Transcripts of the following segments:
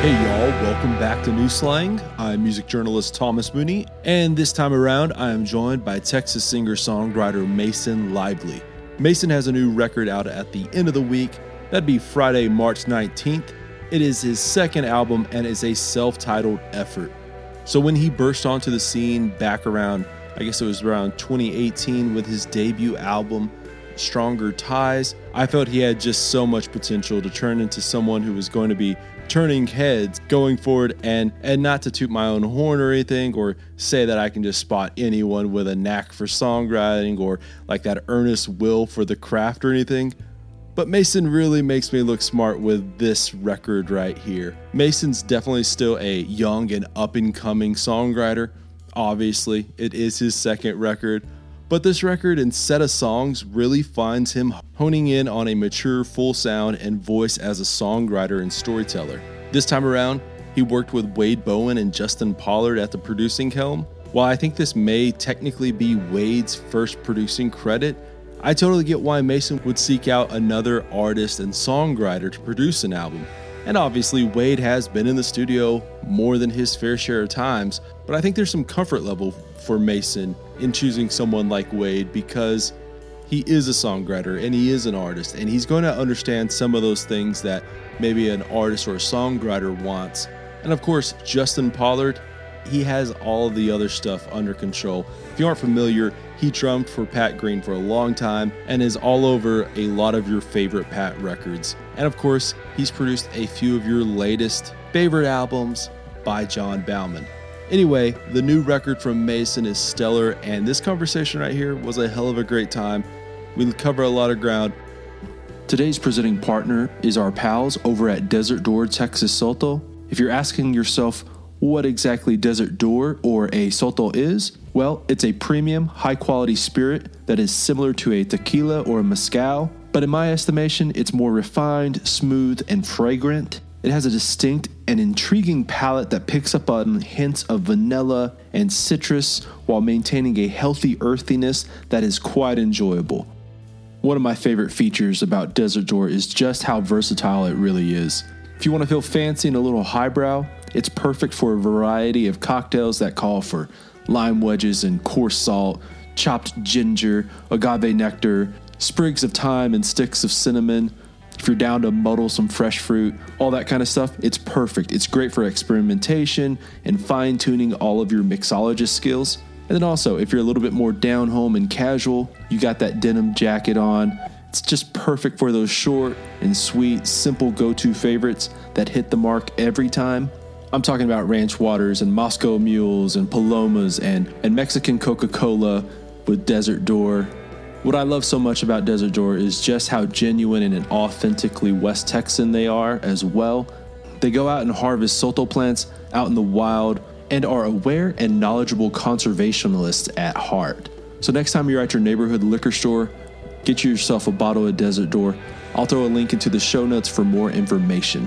Hey y'all, welcome back to New Slang. I'm music journalist Thomas Mooney, and this time around I am joined by Texas singer-songwriter Mason Lively. Mason has a new record out at the end of the week. That'd be Friday, March 19th. It is his second album and is a self-titled effort. So when he burst onto the scene back around, I guess it was around 2018 with his debut album, Stronger Ties, I felt he had just so much potential to turn into someone who was going to be turning heads going forward, and not to toot my own horn or anything or say that I can just spot anyone with a knack for songwriting or like that earnest will for the craft or anything, but Mason really makes me look smart with this record right here. Mason's definitely still a young and up-and-coming songwriter. Obviously, it is his second record, but this record and set of songs really finds him honing in on a mature full sound and voice as a songwriter and storyteller. This time around, he worked with Wade Bowen and Justin Pollard at the producing helm. While I think this may technically be Wade's first producing credit, I totally get why Mason would seek out another artist and songwriter to produce an album. And obviously, Wade has been in the studio more than his fair share of times, but I think there's some comfort level for Mason in choosing someone like Wade because he is a songwriter and he is an artist, and he's going to understand some of those things that maybe an artist or a songwriter wants. And of course, Justin Pollard, he has all of the other stuff under control. If you aren't familiar, he drummed for Pat Green for a long time and is all over a lot of your favorite Pat records. And of course, he's produced a few of your latest favorite albums by John Bauman. Anyway, the new record from Mason is stellar, and this conversation right here was a hell of a great time. We cover a lot of ground. Today's presenting partner is our pals over at Desert Door Texas Sotol. If you're asking yourself what exactly Desert Door or a Sotol is, well, it's a premium, high-quality spirit that is similar to a tequila or a mezcal, but in my estimation, it's more refined, smooth, and fragrant. It has a distinct and intriguing palate that picks up on hints of vanilla and citrus while maintaining a healthy earthiness that is quite enjoyable. One of my favorite features about Desert Door is just how versatile it really is. If you want to feel fancy and a little highbrow, it's perfect for a variety of cocktails that call for lime wedges and coarse salt, chopped ginger, agave nectar, sprigs of thyme and sticks of cinnamon. If you're down to muddle some fresh fruit, all that kind of stuff, it's perfect. It's great for experimentation and fine-tuning all of your mixologist skills. And then also, if you're a little bit more down home and casual, you got that denim jacket on. It's just perfect for those short and sweet, simple go-to favorites that hit the mark every time. I'm talking about ranch waters and Moscow mules and palomas and Mexican Coca-Cola with Desert Door. What I love so much about Desert Door is just how genuine and authentically West Texan they are as well. They go out and harvest Sotol plants out in the wild and are aware and knowledgeable conservationists at heart. So next time you're at your neighborhood liquor store, get yourself a bottle of Desert Door. I'll throw a link into the show notes for more information.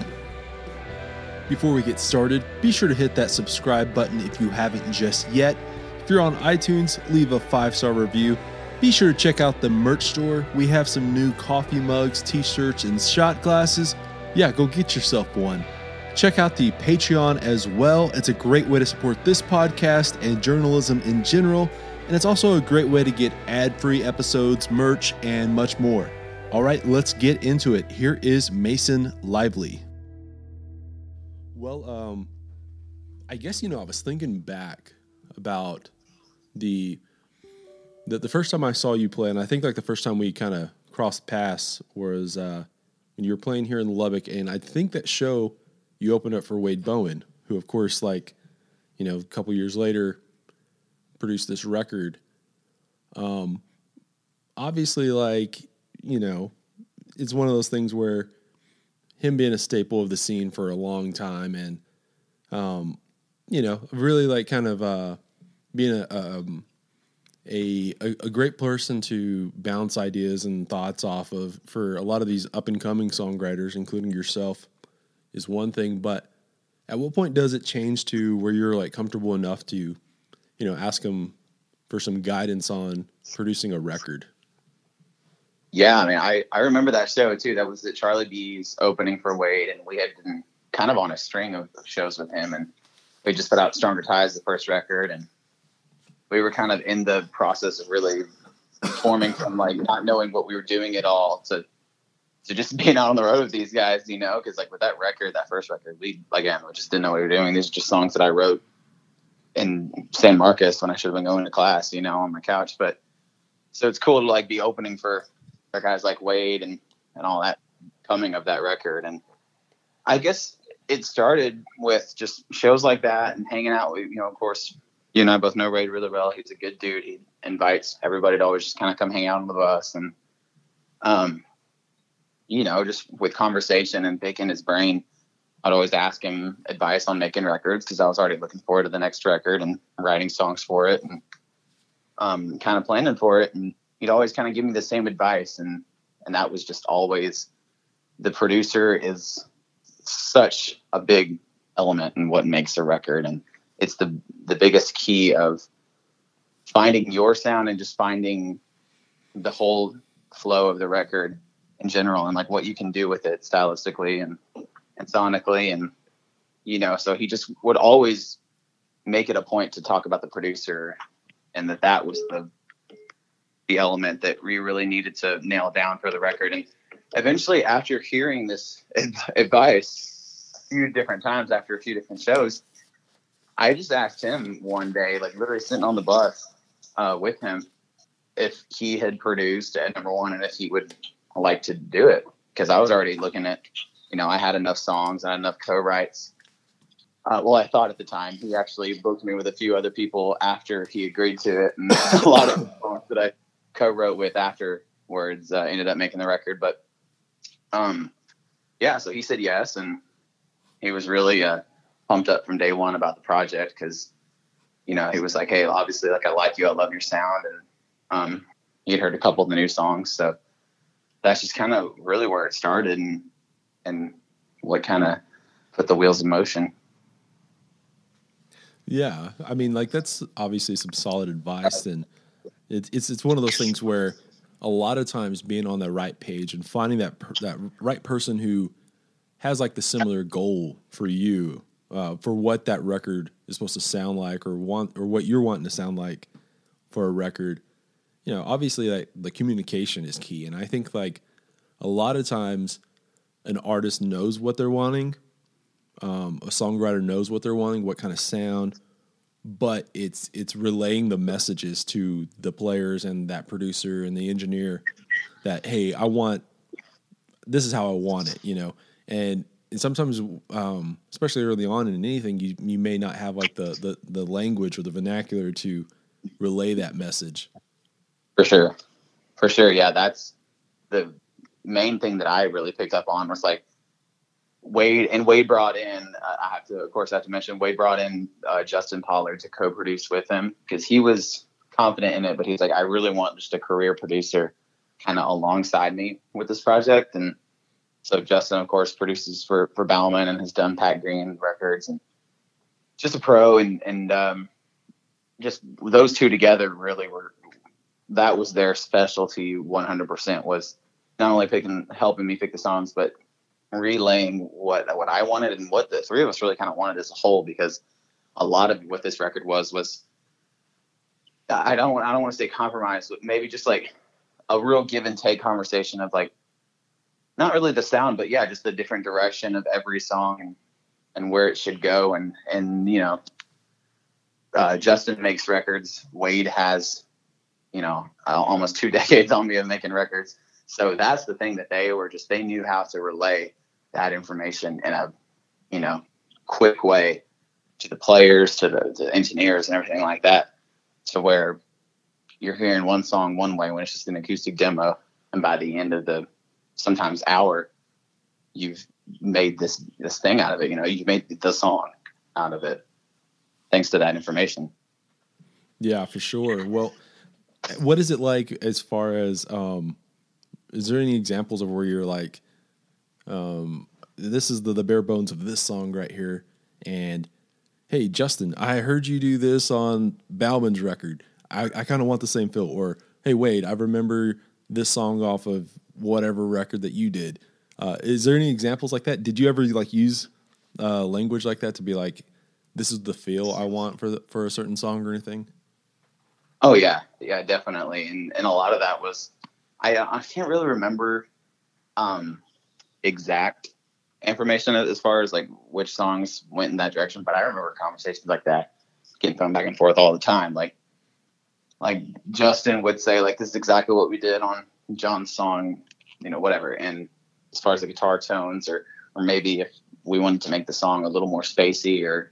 Before we get started, be sure to hit that subscribe button if you haven't just yet. If you're on iTunes, leave a 5-star review. Be sure to check out the merch store. We have some new coffee mugs, t-shirts, and shot glasses. Yeah, go get yourself one. Check out the Patreon as well. It's a great way to support this podcast and journalism in general. And it's also a great way to get ad-free episodes, merch, and much more. All right, let's get into it. Here is Mason Lively. Well, I guess, I was thinking back about the first time I saw you play, and I think like the first time we kind of crossed paths was when you were playing here in Lubbock, and I think that show you opened up for Wade Bowen, who of course, a couple years later produced this record. Obviously, it's one of those things where him being a staple of the scene for a long time and, really being a great person to bounce ideas and thoughts off of for a lot of these up and coming songwriters, including yourself, is one thing. But at what point does it change to where you're comfortable enough to, ask them for some guidance on producing a record? Yeah, I remember that show too. That was the Charlie B's opening for Wade, and we had been kind of on a string of shows with him, and we just put out Stronger Ties, the first record, and we were kind of in the process of really forming from like not knowing what we were doing at all to just being out on the road with these guys, you know, because like with that record, that first record, we just didn't know what we were doing. These are just songs that I wrote in San Marcos when I should have been going to class, you know, on my couch. But so it's cool to like be opening for guys like Wade and all that coming of that record. And I guess it started with just shows like that and hanging out with, you know, of course, you and I both know Wade really well. He's a good dude. He invites everybody to always just kind of come hang out on the bus. And, you know, just with conversation and picking his brain, I'd always ask him advice on making records because I was already looking forward to the next record and writing songs for it and kind of planning for it. And he'd always kind of give me the same advice. And that was just always, the producer is such a big element in what makes a record. And it's the biggest key of finding your sound and just finding the whole flow of the record in general and like what you can do with it stylistically and sonically. And, you know, so he just would always make it a point to talk about the producer and that was the element that we really needed to nail down for the record. And eventually after hearing this advice a few different times after a few different shows, I just asked him one day, like literally sitting on the bus with him, if he had produced at number one and if he would like to do it. Because I was already looking at, you know, I had enough songs and enough co-writes. Well, I thought at the time. He actually booked me with a few other people after he agreed to it. And a lot of songs that I co-wrote with afterwards ended up making the record. But yeah, so he said yes. And he was really pumped up from day one about the project because, you know, he was like, hey, obviously, like, I like you. I love your sound. And he had heard a couple of the new songs. So that's just kind of really where it started and what kind of put the wheels in motion. Yeah. I mean, like, that's obviously some solid advice. And it's one of those things where a lot of times being on the right page and finding that right person who has like the similar goal for you, for what that record is supposed to sound like or what you're wanting to sound like for a record, you know, obviously like the communication is key. And I think like a lot of times an artist knows what they're wanting. A songwriter knows what they're wanting, what kind of sound, but it's relaying the messages to the players and that producer and the engineer that, hey, this is how I want it, you know? And sometimes, especially early on in anything, you may not have like the language or the vernacular to relay that message. For sure. Yeah. That's the main thing that I really picked up on was like Wade brought in, I have to mention, Wade brought in Justin Pollard to co-produce with him because he was confident in it, but he's like, I really want just a career producer kind of alongside me with this project. And so Justin, of course, produces for Bauman and has done Pat Green records and just a pro. And just those two together really that was their specialty 100%, was not only helping me pick the songs, but relaying what I wanted and what the three of us really kind of wanted as a whole, because a lot of what this record was I don't want to say compromise, but maybe just like a real give and take conversation of like, not really the sound, but yeah, just the different direction of every song and where it should go. And, you know, Justin makes records. Wade has, you know, almost 2 decades on me of making records. So that's the thing that they knew how to relay that information in a, you know, quick way to the players, to the engineers and everything like that, to where you're hearing one song one way when it's just an acoustic demo. And by the end of the sometimes hour, you've made this thing out of it. You know, you've made the song out of it thanks to that information. Yeah, for sure. Well, what is it like as far as, is there any examples of where you're like, this is the bare bones of this song right here, and hey, Justin, I heard you do this on Bauman's record. I kind of want the same feel. Or hey, Wade, I remember this song off of whatever record that you did. Is there any examples like that? Did you ever like use language like that to be like, this is the feel I want for a certain song or anything? Oh yeah, yeah, definitely. And a lot of that was, I can't really remember exact information as far as like which songs went in that direction, but I remember conversations like that getting thrown back and forth all the time. Like Justin would say, like, this is exactly what we did on John's song, whatever. And as far as the guitar tones, or maybe if we wanted to make the song a little more spacey or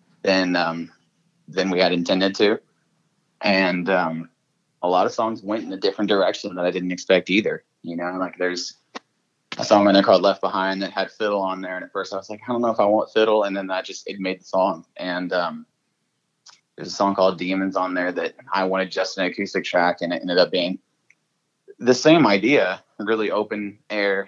than we had intended to. And a lot of songs went in a different direction that I didn't expect either. Like there's a song on there called Left Behind that had fiddle on there. And at first I was like, I don't know if I want fiddle. And then it made the song. And there's a song called Demons on there that I wanted just an acoustic track, and it ended up being the same idea, really open air.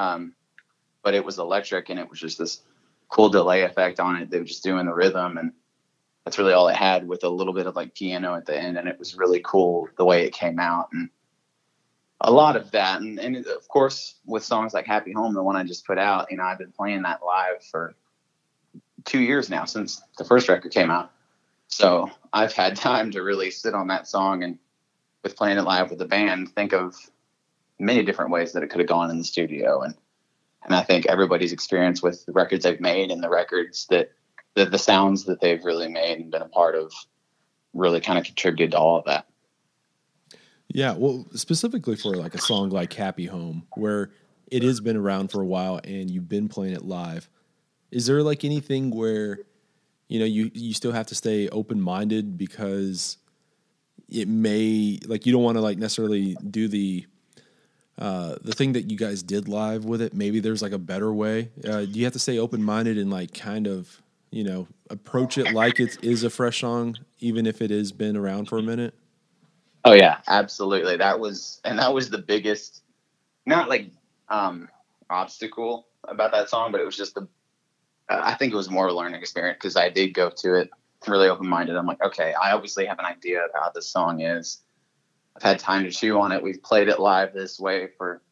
But it was electric, and it was just this cool delay effect on it. They were just doing the rhythm, and that's really all it had, with a little bit of like piano at the end. And it was really cool the way it came out, and a lot of that. And of course, with songs like Happy Home, the one I just put out, I've been playing that live for 2 years now, since the first record came out. So I've had time to really sit on that song, and with playing it live with the band, think of many different ways that it could have gone in the studio. And I think everybody's experience with the records they've made and the records that the sounds that they've really made and been a part of really kind of contributed to all of that. Yeah. Well, specifically for like a song like Happy Home, where it has been around for a while and you've been playing it live, is there like anything where, you still have to stay open-minded because it may, like, you don't want to like necessarily do the thing that you guys did live with it. Maybe there's like a better way. Do you have to stay open-minded and like kind of, approach it like it is a fresh song, even if it has been around for a minute? Oh yeah, absolutely. That was the biggest, not like obstacle about that song, but it was just I think it was more of a learning experience, because I did go to it really open-minded. I'm like, okay, I obviously have an idea of how this song is. I've had time to chew on it. We've played it live this way for,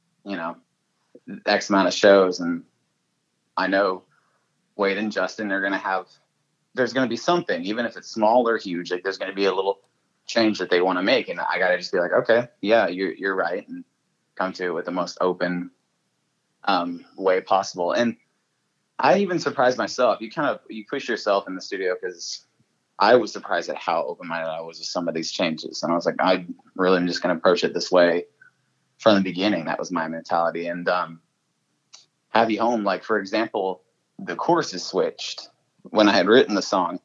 X amount of shows. And I know Wade and Justin, there's going to be something, even if it's small or huge, like there's going to be a little change that they want to make. And I got to just be like, okay, yeah, you're right. And come to it with the most open way possible. And I even surprised myself. You push yourself in the studio, because I was surprised at how open-minded I was with some of these changes. And I was like, I really am just going to approach it this way from the beginning. That was my mentality. And Happy Home, like, for example, the chorus is switched. When I had written the song,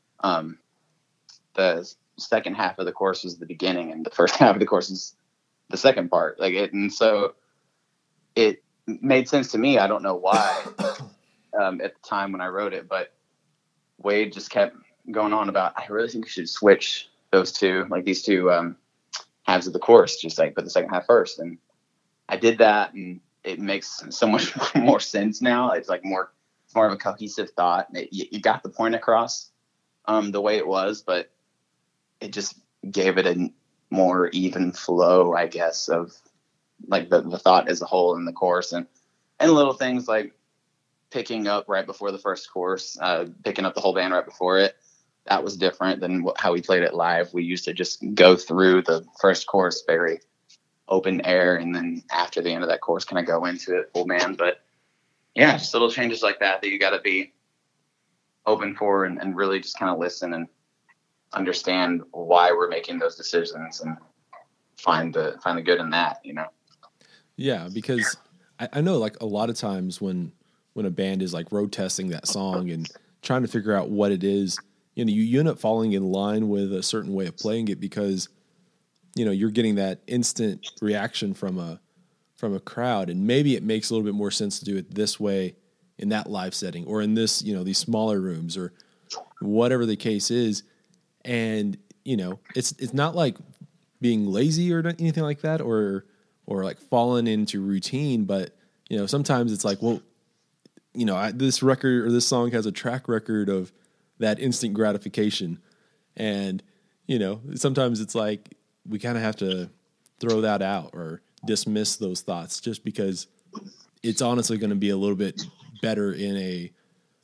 the second half of the chorus was the beginning, and the first half of the chorus is the second part. And so it made sense to me. I don't know why. At the time when I wrote it, but Wade just kept going on about, I really think we should switch these two halves of the chorus, just like put the second half first. And I did that, and it makes so much more sense now. It's like more of a cohesive thought. You got the point across the way it was, but it just gave it a more even flow, I guess, of like the thought as a whole in the chorus, and little things like picking up right before the first chorus, picking up the whole band right before it. That was different than how we played it live. We used to just go through the first chorus very open air, and then after the end of that chorus, kind of go into it full band. But yeah, just little changes like that you got to be open for, and really just kind of listen and understand why we're making those decisions, and find the good in that, Yeah, because I know like a lot of times when a band is like road testing that song and trying to figure out what it is, you end up falling in line with a certain way of playing it, because, you're getting that instant reaction from a crowd. And maybe it makes a little bit more sense to do it this way in that live setting, or in this, these smaller rooms, or whatever the case is. And, it's not like being lazy or anything like that, or like falling into routine, but, sometimes it's like, well, this record or this song has a track record of that instant gratification. And, sometimes it's like we kind of have to throw that out or dismiss those thoughts, just because it's honestly going to be a little bit better in a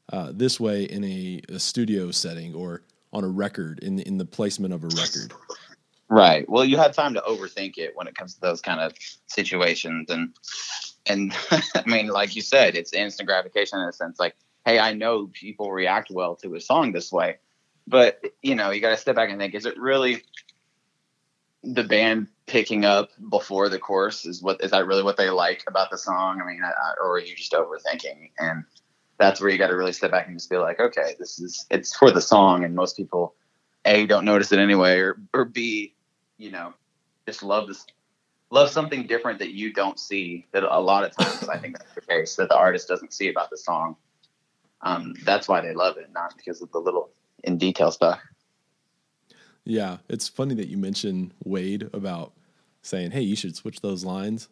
this way in a studio setting or on a record in the placement of a record. Right. Well, you have time to overthink it when it comes to those kind of situations. And I mean, like you said, it's instant gratification in a sense. Like, hey, I know people react well to a song this way, but you got to step back and think, is it really the band picking up before the chorus? Is that really what they like about the song? I mean, or are you just overthinking? And that's where you got to really step back and just be like, okay, it's for the song. And most people, A, don't notice it anyway, or B, just love something different that you don't see, that a lot of times I think that's the case, that the artist doesn't see about the song. That's why they love it, not because of the little in detail stuff. Yeah, it's funny that you mentioned Wade about saying, hey, you should switch those lines.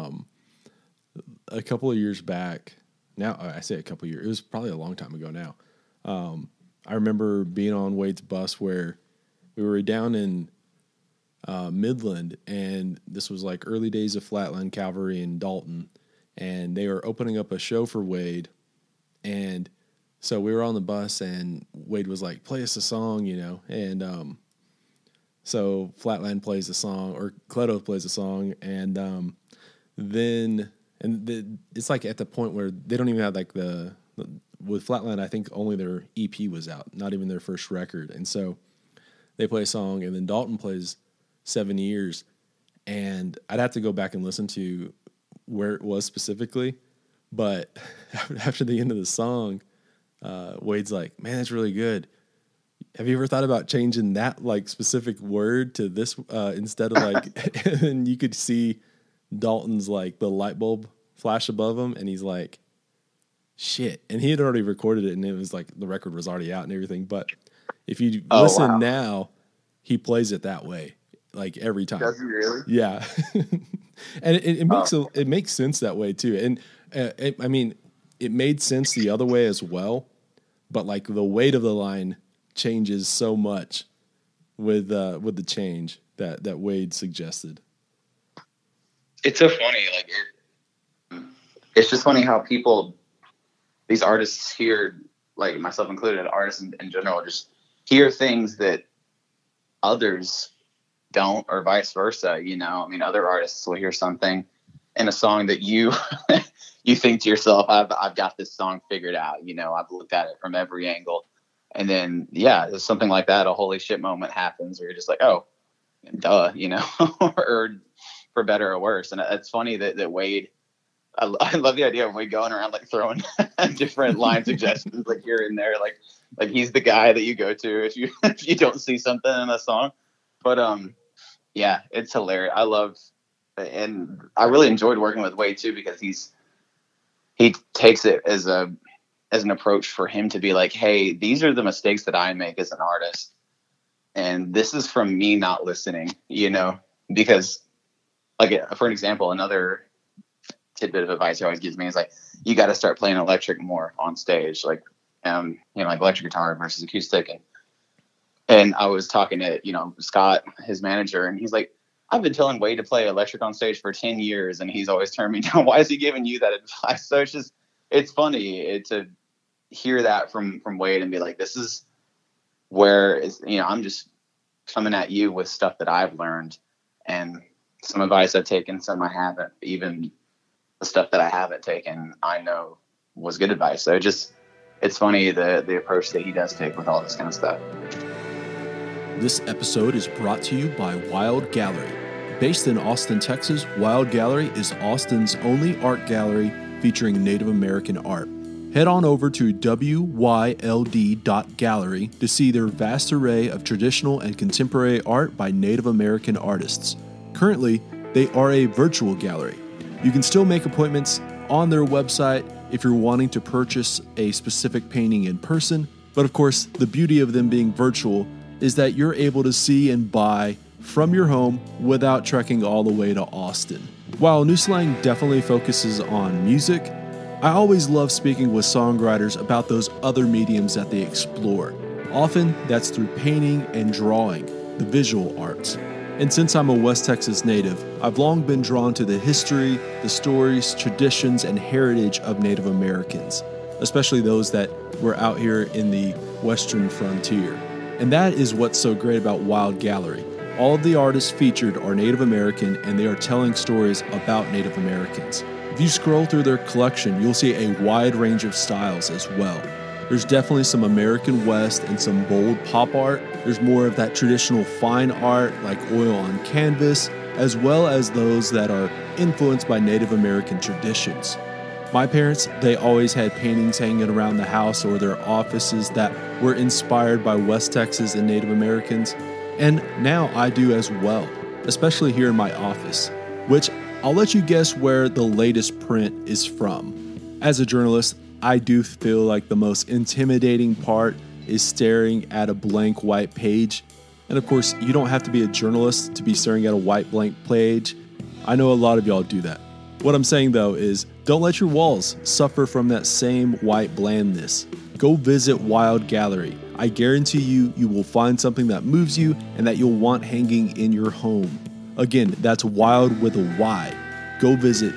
A couple of years back, now I say a couple of years, it was probably a long time ago now. I remember being on Wade's bus where we were down in Midland, and this was like early days of Flatland Cavalry in Dalton, and they were opening up a show for Wade. And so we were on the bus, and Wade was like, play us a song, and so Flatland plays a song, or Cleto plays a song, and it's like at the point where they don't even have like with Flatland, I think only their EP was out, not even their first record. And so they play a song, and then Dalton plays 7 Years, and I'd have to go back and listen to where it was specifically, but after the end of the song, Wade's like, man, that's really good. Have you ever thought about changing that like specific word to this instead of like, and you could see Dalton's like the light bulb flash above him, and he's like, shit. And he had already recorded it, and it was like the record was already out and everything. But if you listen now, he plays it that way, like every time. Does he really? Yeah. And it makes sense that way too. And it made sense the other way as well. But like the weight of the line changes so much with the change that Wade suggested. It's so funny, it's just funny how these artists hear, like myself included, artists in general, just hear things that others don't, or vice versa. I mean, other artists will hear something in a song that you you think to yourself, I've got this song figured out. I've looked at it from every angle. And then, there's something like that, a holy shit moment happens where you're just like, oh, duh, or for better or worse. And it's funny that Wade, I love the idea of Wade going around like throwing different line suggestions like here and there, like he's the guy that you go to if you don't see something in a song. But it's hilarious. And I really enjoyed working with Wade too, because he takes it as an approach for him to be like, hey, these are the mistakes that I make as an artist, and this is from me not listening, because like, for an example, another tidbit of advice he always gives me is like, you got to start playing electric more on stage, like like electric guitar versus acoustic. And I was talking to Scott, his manager, and he's like, I've been telling Wade to play electric on stage for 10 years, and he's always turned me down. Why is he giving you that advice? So it's funny to hear that from Wade and be like, this is where I'm just coming at you with stuff that I've learned, and some advice I've taken, some I haven't. Even the stuff that I haven't taken, I know was good advice. So it's funny the approach that he does take with all this kind of stuff. This episode is brought to you by Wild Gallery. Based in Austin, Texas, Wild Gallery is Austin's only art gallery featuring Native American art. Head on over to wyld.gallery to see their vast array of traditional and contemporary art by Native American artists. Currently, they are a virtual gallery. You can still make appointments on their website if you're wanting to purchase a specific painting in person, but of course, the beauty of them being virtual is that you're able to see and buy from your home without trekking all the way to Austin. While New Slang definitely focuses on music, I always love speaking with songwriters about those other mediums that they explore. Often that's through painting and drawing, the visual arts. And since I'm a West Texas native, I've long been drawn to the history, the stories, traditions, and heritage of Native Americans, especially those that were out here in the Western frontier. And that is what's so great about Wild Gallery. All of the artists featured are Native American, and they are telling stories about Native Americans. If you scroll through their collection, you'll see a wide range of styles as well. There's definitely some American West and some bold pop art. There's more of that traditional fine art like oil on canvas, as well as those that are influenced by Native American traditions. My parents, they always had paintings hanging around the house or their offices that were inspired by West Texas and Native Americans. And now I do as well, especially here in my office, which I'll let you guess where the latest print is from. As a journalist, I do feel like the most intimidating part is staring at a blank white page. And of course, you don't have to be a journalist to be staring at a white blank page. I know a lot of y'all do that. What I'm saying though is don't let your walls suffer from that same white blandness. Go visit Wild Gallery. I guarantee you will find something that moves you and that you'll want hanging in your home. Again, that's Wild with a Y. Go visit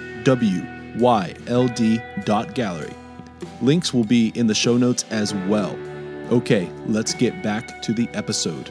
wyld.gallery. Links will be in the show notes as well. Okay, let's get back to the episode.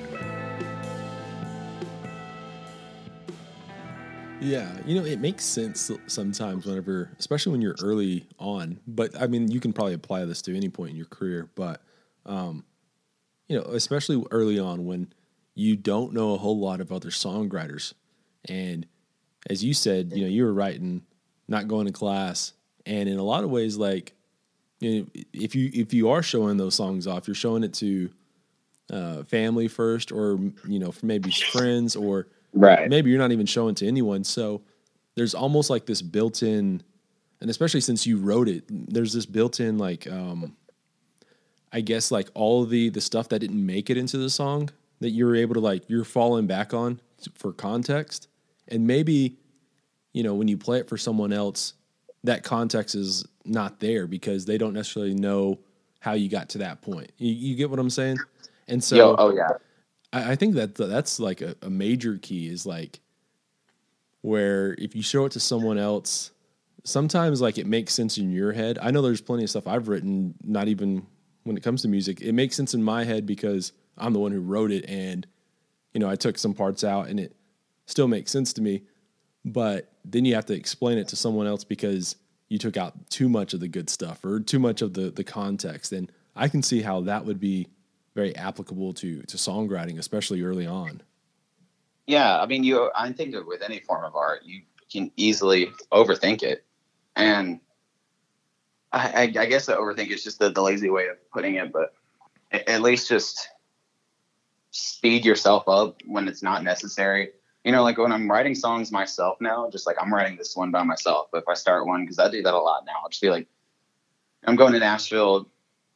Yeah, it makes sense sometimes whenever, especially when you're early on, but I mean, you can probably apply this to any point in your career, but, especially early on when you don't know a whole lot of other songwriters. And as you said, you were writing, not going to class. And in a lot of ways, like, if you are showing those songs off, you're showing it to family first, or, maybe friends, or right. Maybe you're not even showing to anyone. So there's almost like this built-in, and especially since you wrote it, there's this built-in, like, I guess, like all of the stuff that didn't make it into the song that you're able to, like, you're falling back on for context. And maybe, when you play it for someone else, that context is not there because they don't necessarily know how you got to that point. You get what I'm saying? And so, oh yeah. I think that's like a major key is like where if you show it to someone else, sometimes like it makes sense in your head. I know there's plenty of stuff I've written, not even when it comes to music, it makes sense in my head because I'm the one who wrote it, and I took some parts out and it still makes sense to me. But then you have to explain it to someone else because you took out too much of the good stuff or too much of the context. And I can see how that would be very applicable to songwriting, especially early on. Yeah, I mean, I think that with any form of art, you can easily overthink it, and I guess the overthink is just the lazy way of putting it. But at least just speed yourself up when it's not necessary. Like when I'm writing songs myself now, just like I'm writing this one by myself. But if I start one, because I do that a lot now, I'll just be like, I'm going to Nashville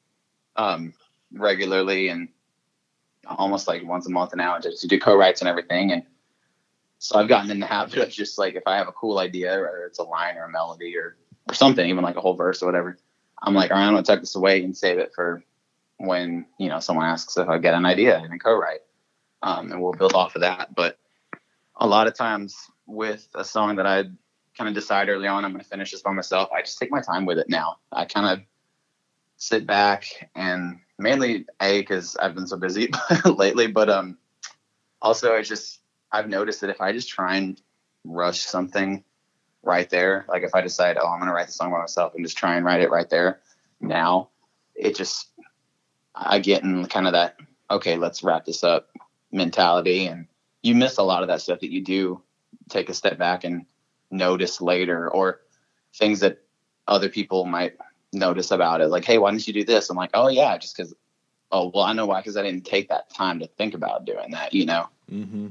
regularly and almost like once a month now just to do co-writes and everything. And so I've gotten in the habit of just like, if I have a cool idea, whether it's a line or a melody or something, even like a whole verse or whatever, I'm like, all right, I'm going to tuck this away and save it for when, someone asks if I get an idea in a co-write. And we'll build off of that. But a lot of times with a song that I kind of decide early on, I'm going to finish this by myself, I just take my time with it now. I kind of sit back, and mainly because I've been so busy lately, but also I've noticed that if I just try and rush something right there, like if I decide, I'm going to write the song by myself and just try and write it right there now, I get in kind of that, okay, let's wrap this up mentality, and you miss a lot of that stuff that you do take a step back and notice later, or things that other people might notice about it. Like, hey, why didn't you do this? I'm like, oh yeah, just because, oh, well, I know why, because I didn't take that time to think about doing that, Mm-hmm.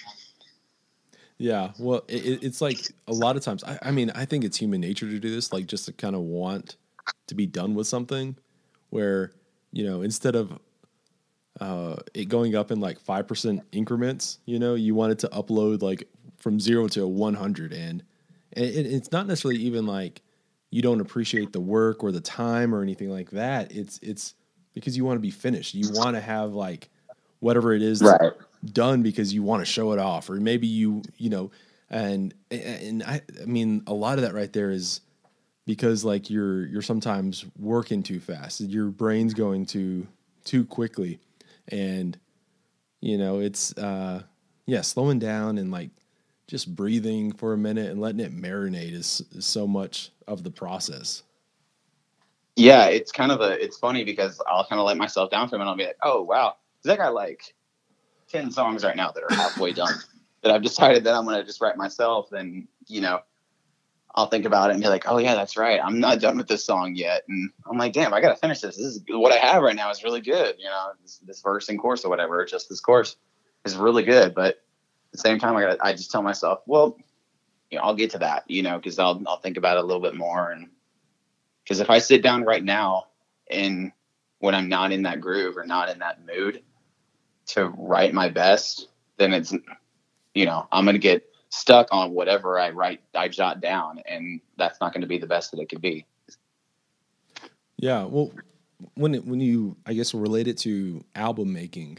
Yeah. Well, it's like a lot of times, I mean, I think it's human nature to do this, like just to kind of want to be done with something where, instead of it going up in like 5% increments, you want it to upload like from 0 to 100. And it's not necessarily even like you don't appreciate the work or the time or anything like that. It's because you want to be finished. You want to have like whatever it is right. done because you want to show it off, or maybe and I mean, a lot of that right there is because like you're sometimes working too fast. Your brain's going too quickly. And it's slowing down and like just breathing for a minute and letting it marinate is so much of the process. Yeah, it's funny because I'll kind of let myself down for a minute. I'll be like, oh wow, I got like 10 songs right now that are halfway done that I've decided that I'm going to just write myself. And I'll think about it and be like, oh yeah, that's right, I'm not done with this song yet. And I'm like, damn, I got to finish this. This is what I have right now is really good. This verse and chorus or whatever, just this chorus is really good. But at the same time, I just tell myself, well, I'll get to that, because I'll think about it a little bit more. And because if I sit down right now and when I'm not in that groove or not in that mood to write my best, then it's, I'm going to get stuck on whatever I jot down, and that's not going to be the best that it could be. Yeah. Well, when you, I guess, relate it to album making,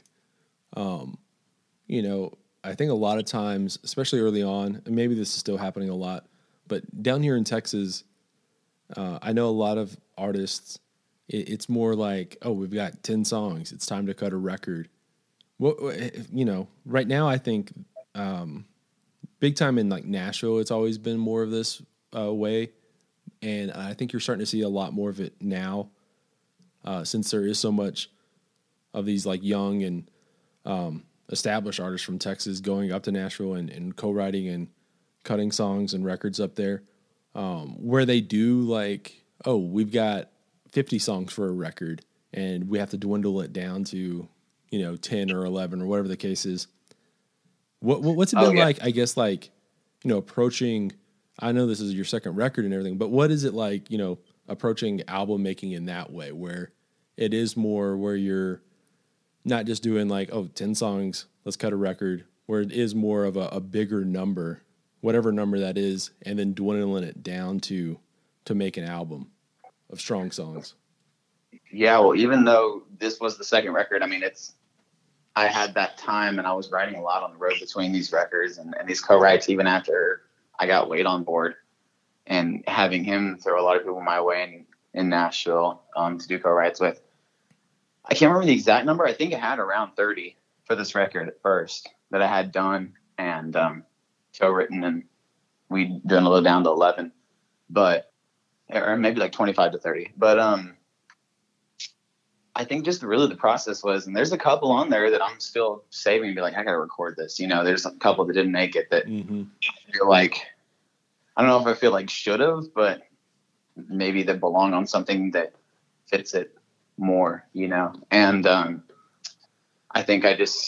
I think a lot of times, especially early on, and maybe this is still happening a lot, but down here in Texas, I know a lot of artists, it's more like, oh, we've got 10 songs. It's time to cut a record. Well, right now I think big time in like Nashville, it's always been more of this way. And I think you're starting to see a lot more of it now since there is so much of these like young and established artists from Texas going up to Nashville and co-writing and cutting songs and records up there. Where they do like, oh, we've got 50 songs for a record and we have to dwindle it down to, 10 or 11 or whatever the case is. What's it been like, I guess, like, approaching, I know this is your second record and everything, but what is it like, approaching album making in that way where it is more where you're not just doing like, oh, 10 songs, let's cut a record, where it is more of a bigger number, whatever number that is, and then dwindling it down to make an album of strong songs? Yeah, well, even though this was the second record, I mean, I had that time and I was writing a lot on the road between these records and these co-writes, even after I got Wade on board, and having him throw a lot of people my way in Nashville to do co-writes with. I can't remember the exact number. I think it had around 30 for this record at first that I had done and co-written, and we dwindled it down to 11, or maybe like 25 to 30. But I think just really the process was, and there's a couple on there that I'm still saving and be like, I got to record this. There's a couple that didn't make it that I feel like, I don't know if I feel like should have, but maybe that belong on something that fits it more, and I think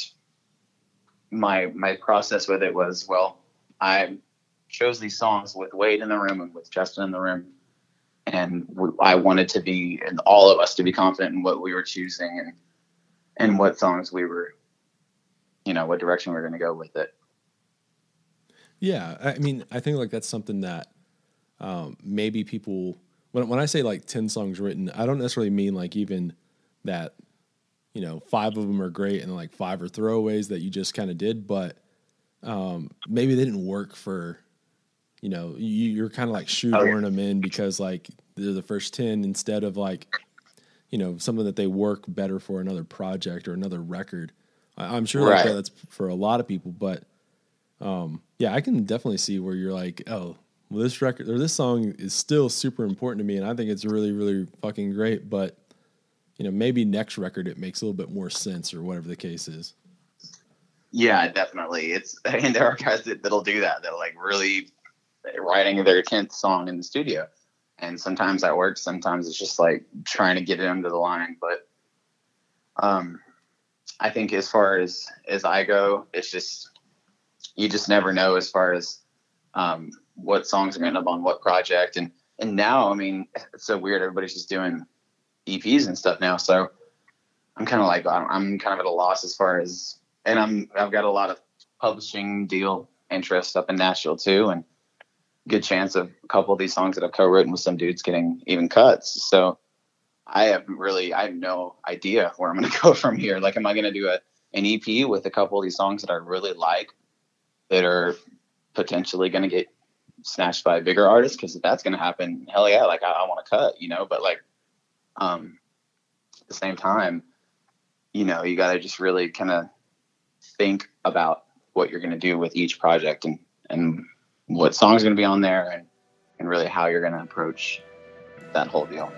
my process with it was, well, I chose these songs with Wade in the room and with Justin in the room, and I wanted to be, and all of us to be confident in what we were choosing and what songs we were, what direction we were going to go with it. Yeah, I mean, I think like that's something that maybe people, when I say like 10 songs written, I don't necessarily mean like even that, 5 of them are great and like 5 are throwaways that you just kind of did, but maybe they didn't work for, you're kind of like shoehorning them in because like they're the first 10 instead of like, something that they work better for another project or another record. I'm sure right. That's for a lot of people, but yeah, I can definitely see where you're like, oh, well, this record or this song is still super important to me, and I think it's really, really fucking great. But maybe next record it makes a little bit more sense, or whatever the case is. Yeah, definitely. And there are guys that'll do that. They'll like really writing their 10th song in the studio, and sometimes that works. Sometimes it's just like trying to get it under the line. But I think as far as I go, it's just you just never know as far as what songs are going to end up on what project. And now, I mean, it's so weird. Everybody's just doing EPs and stuff now. So I'm kind of like, I'm kind of at a loss as far as, and I've got a lot of publishing deal interest up in Nashville too. And good chance of a couple of these songs that I've co-written with some dudes getting even cuts. So I have no idea where I'm going to go from here. Like, am I going to do an EP with a couple of these songs that I really like that are potentially going to get snatched by a bigger artist. Cause if that's going to happen, hell yeah. Like I want to cut, but like, at the same time, you got to just really kind of think about what you're going to do with each project and what songs are going to be on there and really how you're going to approach that whole deal.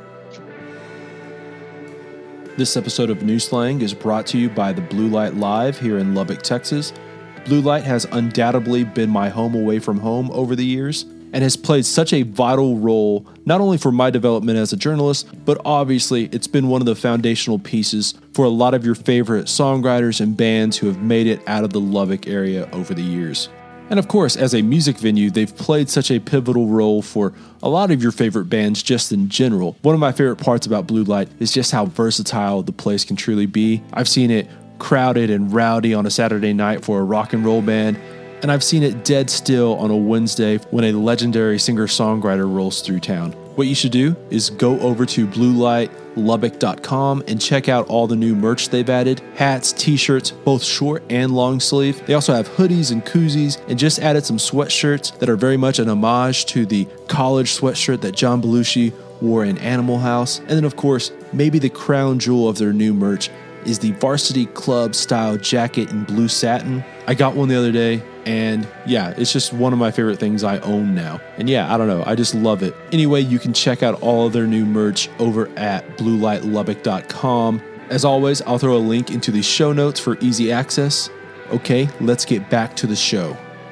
This episode of New Slang is brought to you by the Blue Light Live here in Lubbock, Texas. Blue Light has undoubtedly been my home away from home over the years and has played such a vital role not only for my development as a journalist, but obviously it's been one of the foundational pieces for a lot of your favorite songwriters and bands who have made it out of the Lubbock area over the years. And of course, as a music venue, they've played such a pivotal role for a lot of your favorite bands just in general. One of my favorite parts about Blue Light is just how versatile the place can truly be. I've seen it crowded and rowdy on a Saturday night for a rock and roll band, and I've seen it dead still on a Wednesday when a legendary singer-songwriter rolls through town. What you should do is go over to bluelightlubbock.com and check out all the new merch they've added. Hats, t-shirts, both short and long sleeve. They also have hoodies and koozies and just added some sweatshirts that are very much an homage to the college sweatshirt that John Belushi wore in Animal House. And then of course, maybe the crown jewel of their new merch is the Varsity Club style jacket in blue satin. I got one the other day, and yeah, it's just one of my favorite things I own now. And yeah, I don't know, I just love it. Anyway, you can check out all of their new merch over at bluelightlubbock.com. As always, I'll throw a link into the show notes for easy access. Okay, let's get back to the show.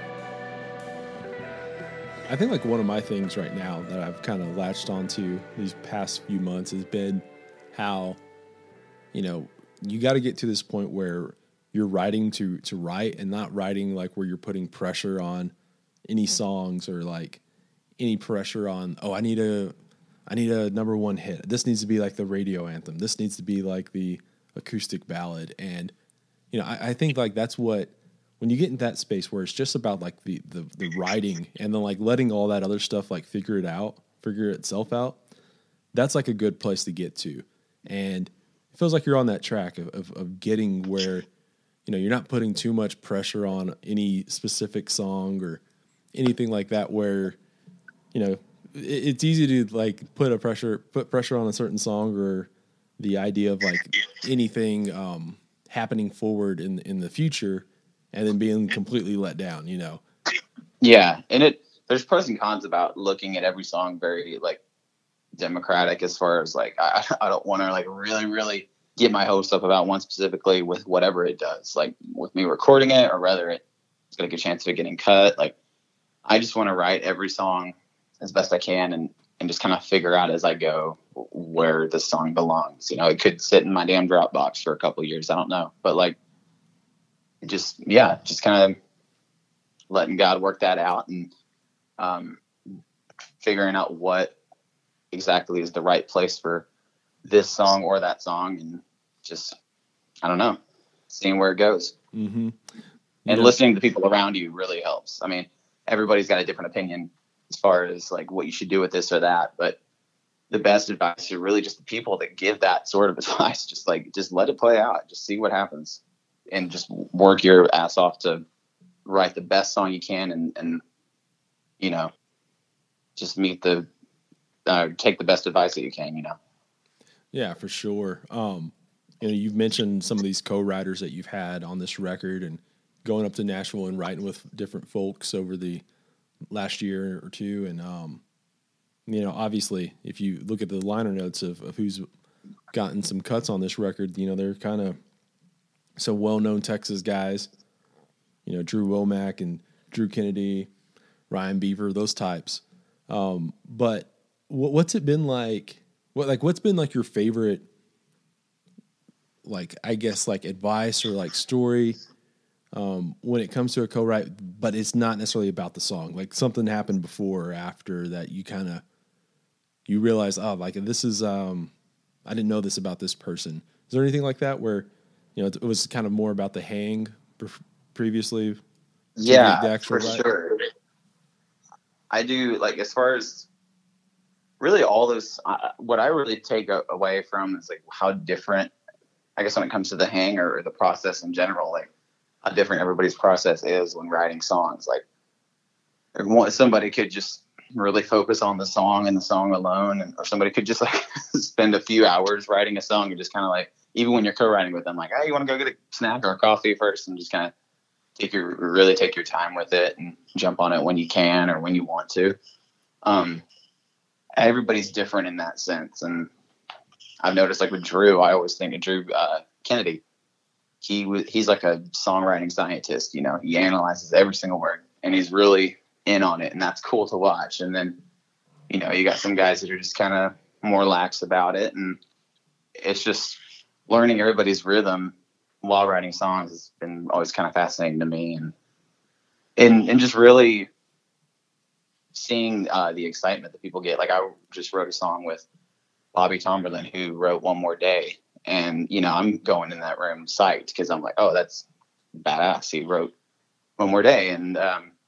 I think like one of my things right now that I've kind of latched onto these past few months has been how, you got to get to this point where you're writing to write and not writing like where you're putting pressure on any songs or like any pressure on, I need a number one hit. This needs to be like the radio anthem. This needs to be like the acoustic ballad. And, I think like that's what, when you get in that space where it's just about like the writing and then like letting all that other stuff like figure itself out, that's like a good place to get to. And it feels like you're on that track of getting where, you're not putting too much pressure on any specific song or anything like that where, it's easy to like put pressure on a certain song or the idea of like anything happening forward in the future and then being completely let down, Yeah. And there's pros and cons about looking at every song very like democratic as far as like, I don't want to like really, really get my hopes up about one specifically with whatever it does, like with me recording it or whether it's going to get a chance of it getting cut. Like I just want to write every song as best I can and just kind of figure out as I go where the song belongs. It could sit in my damn Dropbox for a couple of years. I don't know, but like, just kind of letting God work that out and figuring out what exactly is the right place for this song or that song, and just, I don't know, seeing where it goes. Mm-hmm. And listening to people around you really helps. I mean, everybody's got a different opinion as far as like what you should do with this or that, but the best advice are really just the people that give that sort of advice. Just let it play out, just see what happens, and just work your ass off to write the best song you can, and just take the best advice that you can. Yeah, for sure. You've mentioned some of these co-writers that you've had on this record and going up to Nashville and writing with different folks over the last year or two. And, obviously if you look at the liner notes of who's gotten some cuts on this record, they're kind of some well-known Texas guys, Drew Womack and Drew Kennedy, Ryan Beaver, those types. But what's it been like? What's been like your favorite, like, I guess like advice or like story, when it comes to a co-write, but it's not necessarily about the song, like something happened before or after that you realize, like this is, I didn't know this about this person. Is there anything like that where, it was kind of more about the hang previously? Yeah, for sure. I do, like, as far as really all those, what I really take away from is like how different, I guess, when it comes to the hang or the process in general, like how different everybody's process is when writing songs. Like somebody could just really focus on the song and the song alone, or somebody could just like spend a few hours writing a song and just kind of like, even when you're co-writing with them, like, hey, you want to go get a snack or a coffee first, and just kind of take your time with it and jump on it when you can or when you want to. Everybody's different in that sense. And I've noticed, like with Drew, I always think of Drew Kennedy. He's like a songwriting scientist, you know, he analyzes every single word and he's really in on it, and that's cool to watch. And then, you know, you got some guys that are just kind of more lax about it, and it's just learning everybody's rhythm while writing songs has been always kind of fascinating to me, and just really seeing the excitement that people get. Like I just wrote a song with Bobby Tomberlin, who wrote One More Day, and you know, I'm going in that room psyched because I'm like, oh, that's badass, he wrote One More Day. And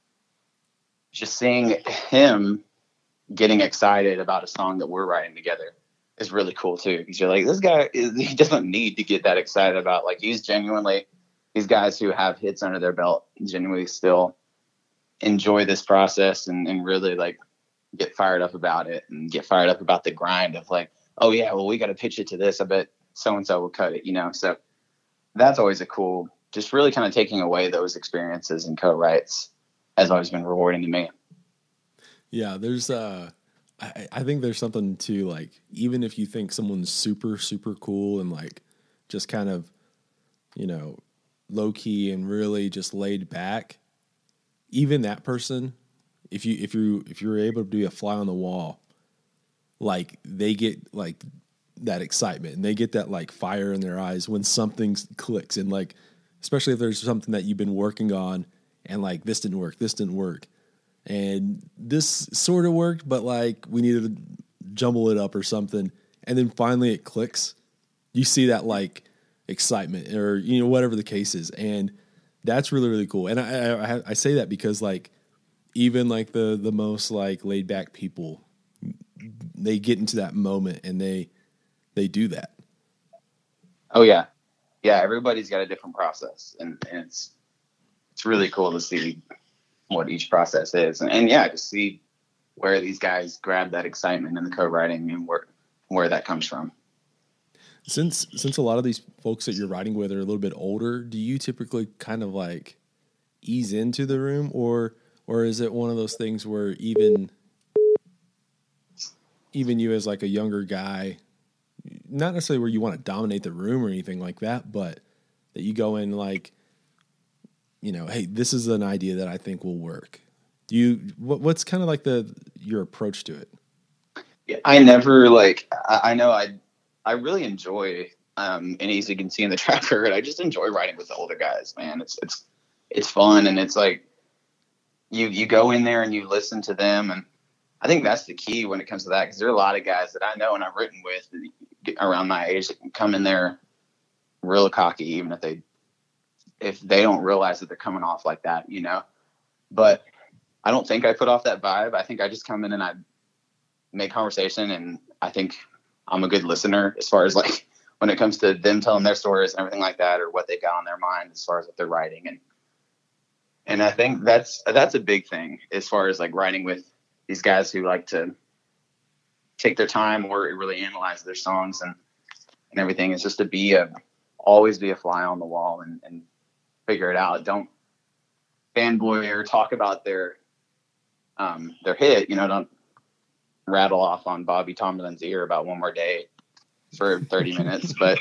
just seeing him getting excited about a song that we're writing together is really cool too, because you're like, this guy he doesn't need to get that excited about, like, he's genuinely, these guys who have hits under their belt genuinely still enjoy this process and really like get fired up about it, and get fired up about the grind of like, oh yeah, well, we got to pitch it to this, I bet so and so will cut it, you know. So that's always a cool, just really kind of taking away those experiences and co-writes has always been rewarding to me. Yeah, there's I think there's something to, like, even if you think someone's super, super cool and like just kind of, you know, low key and really just laid back, even that person, if you're able to be a fly on the wall, like they get like that excitement and they get that like fire in their eyes when something clicks, and like, especially if there's something that you've been working on and like, this didn't work. And this sort of worked, but like we needed to jumble it up or something. And then finally it clicks. You see that like excitement, or, you know, whatever the case is. And that's really, really cool. And I say that because like, even like the most like laid back people, they get into that moment and they do that. Oh yeah. Yeah. Everybody's got a different process, and it's really cool to see what each process is, and yeah, to see where these guys grab that excitement in the co-writing and where that comes from. Since a lot of these folks that you're writing with are a little bit older, do you typically kind of like ease into the room, or is it one of those things where even you as like a younger guy, not necessarily where you want to dominate the room or anything like that, but that you go in like, you know, hey, this is an idea that I think will work. What's kind of like your approach to it? Yeah, I never like, I know I really enjoy, and as you can see in the track record, I just enjoy writing with the older guys, man. It's fun, and it's like, you go in there and you listen to them, and I think that's the key when it comes to that, because there are a lot of guys that I know and I've written with around my age that can come in there real cocky, even if they don't realize that they're coming off like that, you know. But I don't think I put off that vibe. I think I just come in and I make conversation, and I think I'm a good listener as far as like when it comes to them telling their stories and everything like that, or what they got on their mind as far as what they're writing. And I think that's a big thing as far as like writing with these guys who like to take their time or really analyze their songs and everything, is just to always be a fly on the wall and figure it out. Don't fanboy or talk about their hit, you know. Don't rattle off on Bobby Tomberlin's ear about One More Day for 30 minutes, but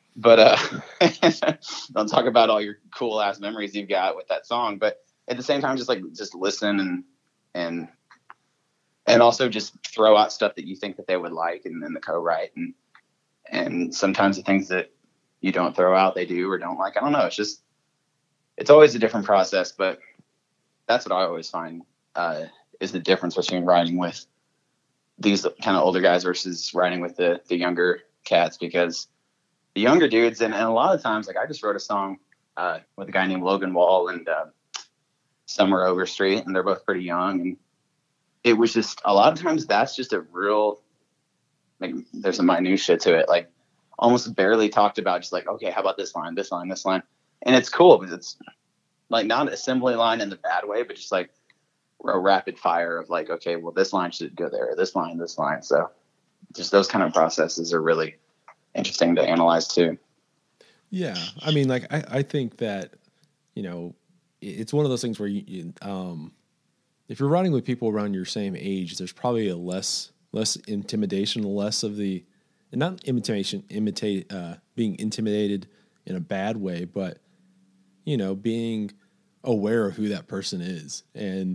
don't talk about all your cool ass memories you've got with that song. But at the same time, just listen and also just throw out stuff that you think that they would like, and then the co-write, and sometimes the things that you don't throw out, they do or don't like. I don't know. It's always a different process, but that's what I always find is the difference between writing with these kind of older guys versus writing with the younger cats, because the younger dudes, and a lot of times, like I just wrote a song with a guy named Logan Wall and Summer Overstreet, and they're both pretty young, and it was just, a lot of times that's just a real, like, there's a minutia to it, like almost barely talked about, just like, okay, how about this line, this line, this line. And it's cool because it's like not an assembly line in the bad way, but just like a rapid fire of like, okay, well, this line should go there, this line. So just those kind of processes are really interesting to analyze too. Yeah. I mean, like, I think that, it's one of those things where if you're writing with people around your same age, there's probably a less intimidation, less of the, and not imitation, being intimidated in a bad way, but, being aware of who that person is. And,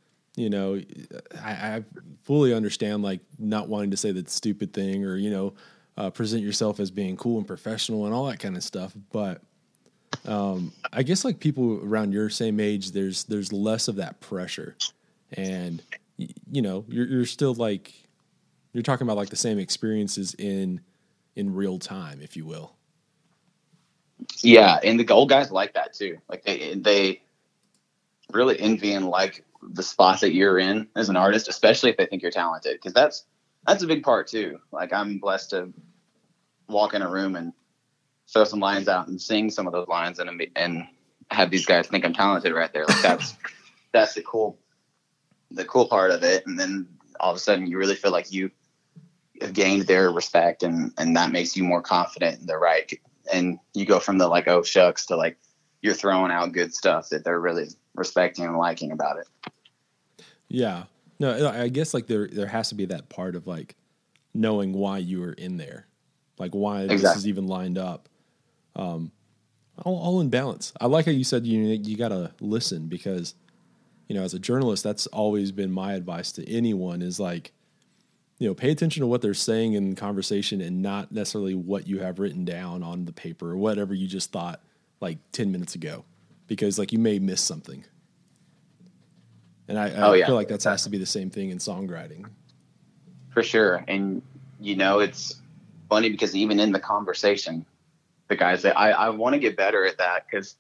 I fully understand, like, not wanting to say that stupid thing or, present yourself as being cool and professional and all that kind of stuff. But I guess, like, people around your same age, there's less of that pressure. And, you're still, like, you're talking about, like, the same experiences in real time, if you will. Yeah, and the old guys like that too. Like they really envy and like the spot that you're in as an artist, especially if they think you're talented, because that's a big part too. Like, I'm blessed to walk in a room and throw some lines out and sing some of those lines and have these guys think I'm talented right there. Like, that's the cool part of it. And then all of a sudden you really feel like you have gained their respect, and that makes you more confident in the right. And you go from the like, oh shucks, to like, you're throwing out good stuff that they're really respecting and liking about it. Yeah. No, I guess, like, there has to be that part of, like, knowing why you were in there, like, why Exactly. This is even lined up. All in balance. I like how you said you got to listen, because, as a journalist, that's always been my advice to anyone is, like, pay attention to what they're saying in conversation and not necessarily what you have written down on the paper or whatever you just thought like 10 minutes ago, because, like, you may miss something. And I feel like that has to be the same thing in songwriting. For sure. And, it's funny because even in the conversation, the guys that I want to get better at that, because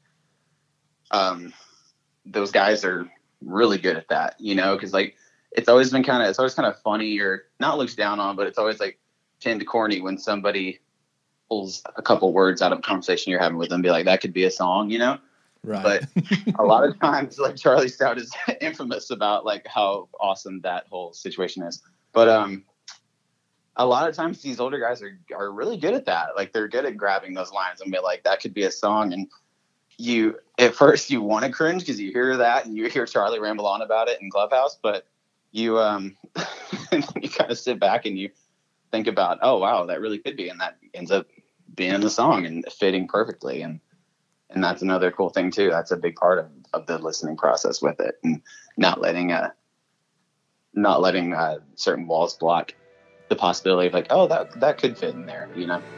those guys are really good at that, because, like, it's always kind of funny, or not looked down on, but it's always like kind of corny when somebody pulls a couple words out of a conversation you're having with them and be like, that could be a song, Right. But a lot of times, like, Charlie Stout is infamous about, like, how awesome that whole situation is. But a lot of times these older guys are really good at that. Like, they're good at grabbing those lines and be like, that could be a song. And at first you want to cringe because you hear that and you hear Charlie ramble on about it in Clubhouse, but you you kind of sit back and you think about, oh wow, that really could be, and that ends up being in the song and fitting perfectly. And that's another cool thing too. That's a big part of the listening process with it, and not letting certain walls block the possibility of, like, oh, that could fit in there,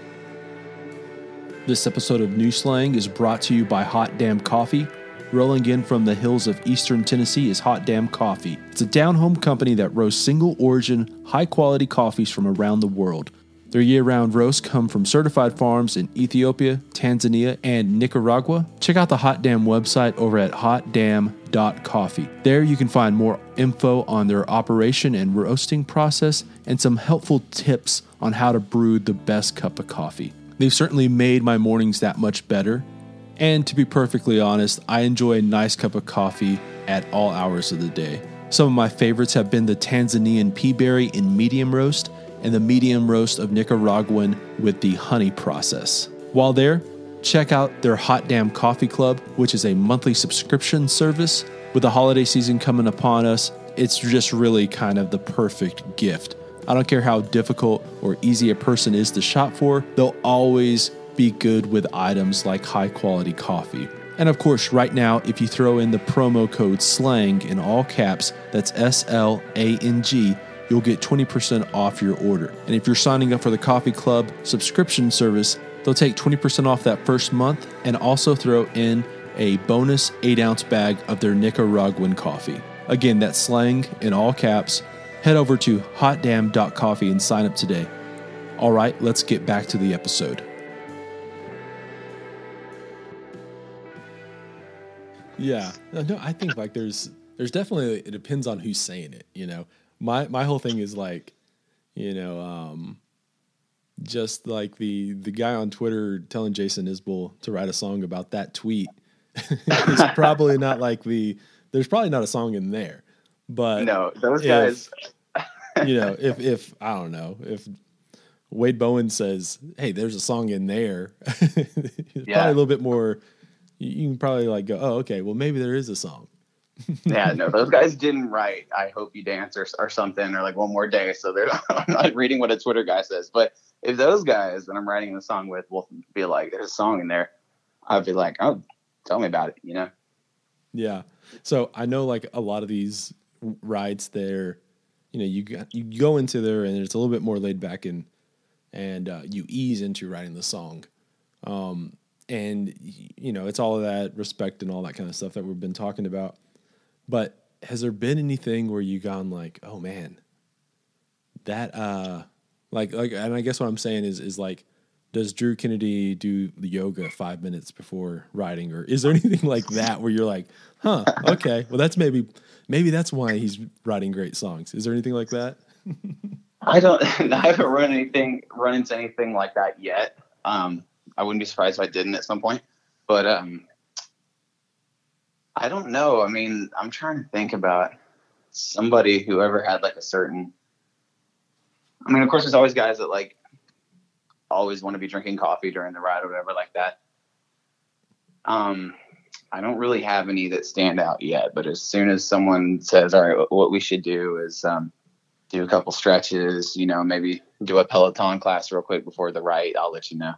This episode of New Slang is brought to you by Hot Damn Coffee. Rolling in from the hills of eastern Tennessee is Hot Damn Coffee. It's a down-home company that roasts single-origin, high-quality coffees from around the world. Their year-round roasts come from certified farms in Ethiopia, Tanzania, and Nicaragua. Check out the Hot Damn website over at hotdamn.coffee. There you can find more info on their operation and roasting process, and some helpful tips on how to brew the best cup of coffee. They've certainly made my mornings that much better. And to be perfectly honest, I enjoy a nice cup of coffee at all hours of the day. Some of my favorites have been the Tanzanian pea berry in medium roast and the medium roast of Nicaraguan with the honey process. While there, check out their Hot Damn Coffee Club, which is a monthly subscription service. With the holiday season coming upon us, it's just really kind of the perfect gift. I don't care how difficult or easy a person is to shop for, they'll always be good with items like high quality coffee. And of course, right now, if you throw in the promo code SLANG in all caps, that's SLANG, you'll get 20% off your order. And if you're signing up for the Coffee Club subscription service, they'll take 20% off that first month and also throw in a bonus 8-ounce bag of their Nicaraguan coffee. Again, that's SLANG in all caps. Head over to hotdamn.coffee and sign up today. All right, let's get back to the episode. Yeah, no, I think, like, there's definitely, it depends on who's saying it. My whole thing is, like, just like the guy on Twitter telling Jason Isbell to write a song about that tweet is probably not like there's probably not a song in there. But No, those if guys. if I don't know, if Wade Bowen says, "Hey, there's a song in there," it's probably a Yeah. little bit more. You can probably like go, "Oh, okay, well maybe there is a song." Yeah, no, those guys didn't write "I Hope You Dance" or something, or like "One More Day." So they're I'm not reading what a Twitter guy says. But if those guys that I'm writing the song with will be like, "There's a song in there," I'd be like, "Oh, tell me about it." Yeah. So I know like a lot of these rides there, you go into there and it's a little bit more laid back and you ease into writing the song. And it's all of that respect and all that kind of stuff that we've been talking about. But has there been anything where you gone like, oh man, that like and I guess what I'm saying is like, does Drew Kennedy do the yoga 5 minutes before riding, or is there anything like that where you're like, huh, okay, well that's maybe that's why he's writing great songs. Is there anything like that? I don't. I haven't run into anything like that yet. I wouldn't be surprised if I didn't at some point. But I don't know. I mean, I'm trying to think about somebody who ever had like a certain. I mean, of course, there's always guys that like always want to be drinking coffee during the ride or whatever like that. I don't really have any that stand out yet, but as soon as someone says, all right, what we should do is do a couple stretches, maybe do a Peloton class real quick before the ride, I'll let you know.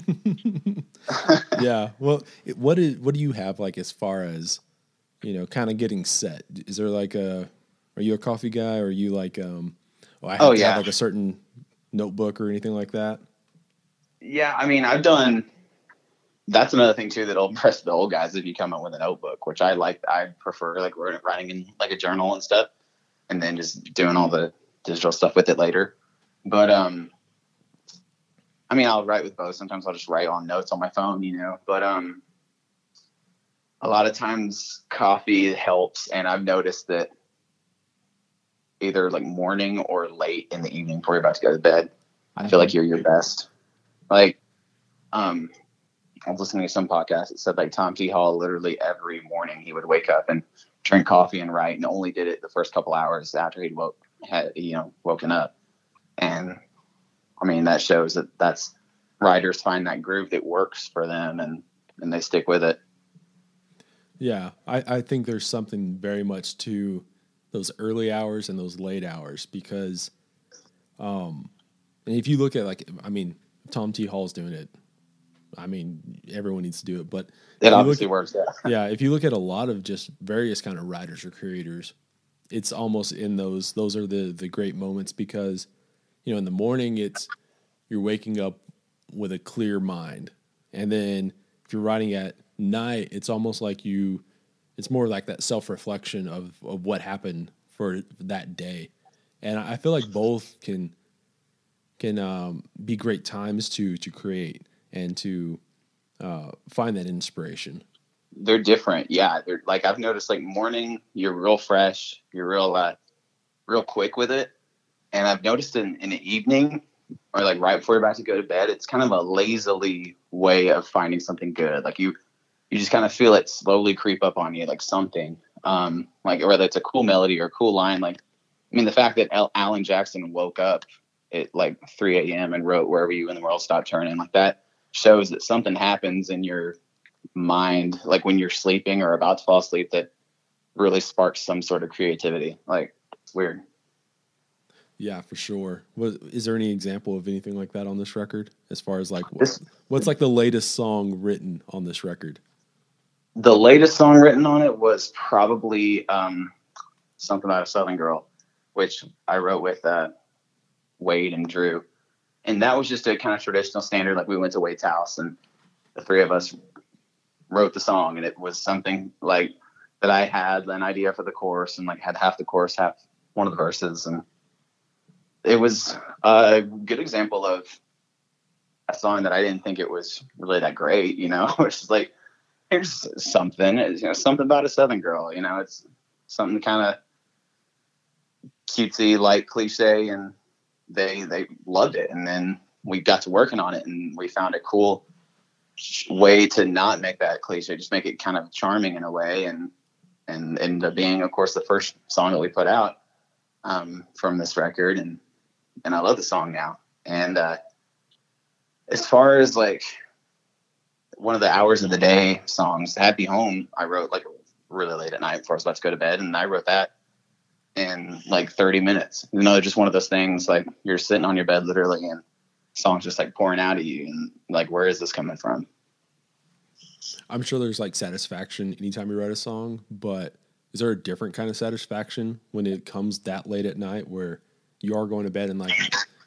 Yeah. Well, what do you have like as far as, kind of getting set? Is there like are you a coffee guy, or are you like, I have to have like a certain notebook or anything like that? Yeah. I mean, that's another thing too that'll impress the old guys if you come up with a notebook, which I like. I prefer like writing in like a journal and stuff, and then just doing all the digital stuff with it later. But I mean, I'll write with both. Sometimes I'll just write on notes on my phone, But a lot of times coffee helps, and I've noticed that either like morning or late in the evening before you're about to go to bed, I feel like you're your best. Like, I was listening to some podcast that said like Tom T. Hall literally every morning he would wake up and drink coffee and write, and only did it the first couple hours after he'd woken up. And I mean, that shows that's writers find that groove that works for them, and they stick with it. Yeah, I think there's something very much to those early hours and those late hours because, and if you look at like, I mean, Tom T. Hall's doing it. I mean, everyone needs to do it, but it obviously works. Yeah. Yeah. If you look at a lot of just various kind of writers or creators, it's almost in those are the great moments because, in the morning you're waking up with a clear mind. And then if you're writing at night, it's almost like it's more like that self-reflection of what happened for that day. And I feel like both can be great times to create and to find that inspiration. They're different. Yeah. They're like, I've noticed like morning, you're real fresh. You're real quick with it. And I've noticed in the evening or like right before you're about to go to bed, it's kind of a lazily way of finding something good. Like you just kind of feel it slowly creep up on you, like something, like whether it's a cool melody or a cool line. Like, I mean, the fact that Alan Jackson woke up at like 3 a.m. and wrote "Wherever You in the World Stop Turning," like that shows that something happens in your mind, like when you're sleeping or about to fall asleep, that really sparks some sort of creativity. Like, it's weird. Yeah, for sure. Is there any example of anything like that on this record? As far as like, what's like the latest song written on this record? The latest song written on it was probably Something About a Southern Girl, which I wrote with Wade and Drew. And that was just a kind of traditional standard. Like we went to Wade's house and the three of us wrote the song, and it was something like that I had an idea for the chorus and like had half the chorus, half one of the verses. And it was a good example of a song that I didn't think it was really that great, It's like, here's something, something about a Southern girl, it's something kind of cutesy, like cliche, and they loved it. And then we got to working on it, and we found a cool way to not make that cliche, just make it kind of charming in a way. And and ended up being, of course, the first song that we put out from this record, and I love the song now. And as far as like one of the hours of the day songs, Happy Home, I wrote like really late at night before I was about to go to bed, and I wrote that in like 30 minutes. Just one of those things, like you're sitting on your bed literally and songs just like pouring out of you, and like, where is this coming from? I'm sure there's like satisfaction anytime you write a song, but is there a different kind of satisfaction when it comes that late at night where you are going to bed and like,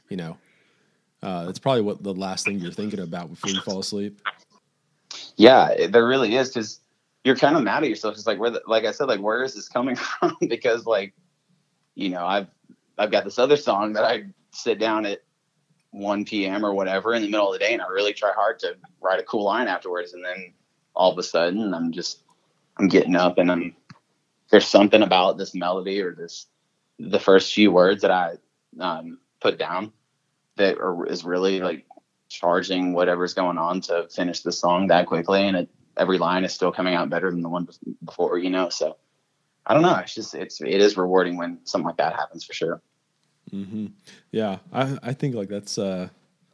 it's probably what the last thing you're thinking about before you fall asleep? Yeah, there really is, because you're kind of mad at yourself. It's like, like I said, like, where is this coming from? Because like, I've got this other song that I sit down at 1 p.m. or whatever in the middle of the day, and I really try hard to write a cool line afterwards. And then all of a sudden I'm getting up, and there's something about this melody or the first few words that I put down that is really like charging whatever's going on to finish the song that quickly. And every line is still coming out better than the one before, so I don't know. It is rewarding when something like that happens, for sure. Mm-hmm. Yeah. I think like that's, I'm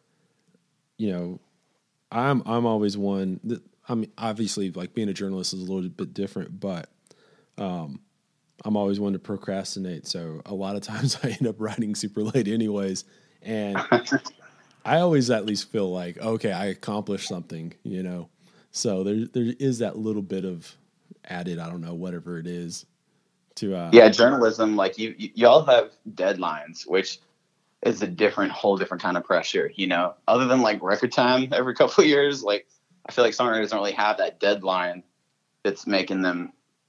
always one that, I mean, obviously like being a journalist is a little bit different, but, I'm always one to procrastinate. So a lot of times I end up writing super late anyways. And I always at least feel like, okay, I accomplished something, So there is that little bit of added, I don't know, whatever it is to, journalism, like you all have deadlines, which is whole different kind of pressure, other than like record time every couple of years. Like, I feel like songwriters don't really have that deadline that's making them,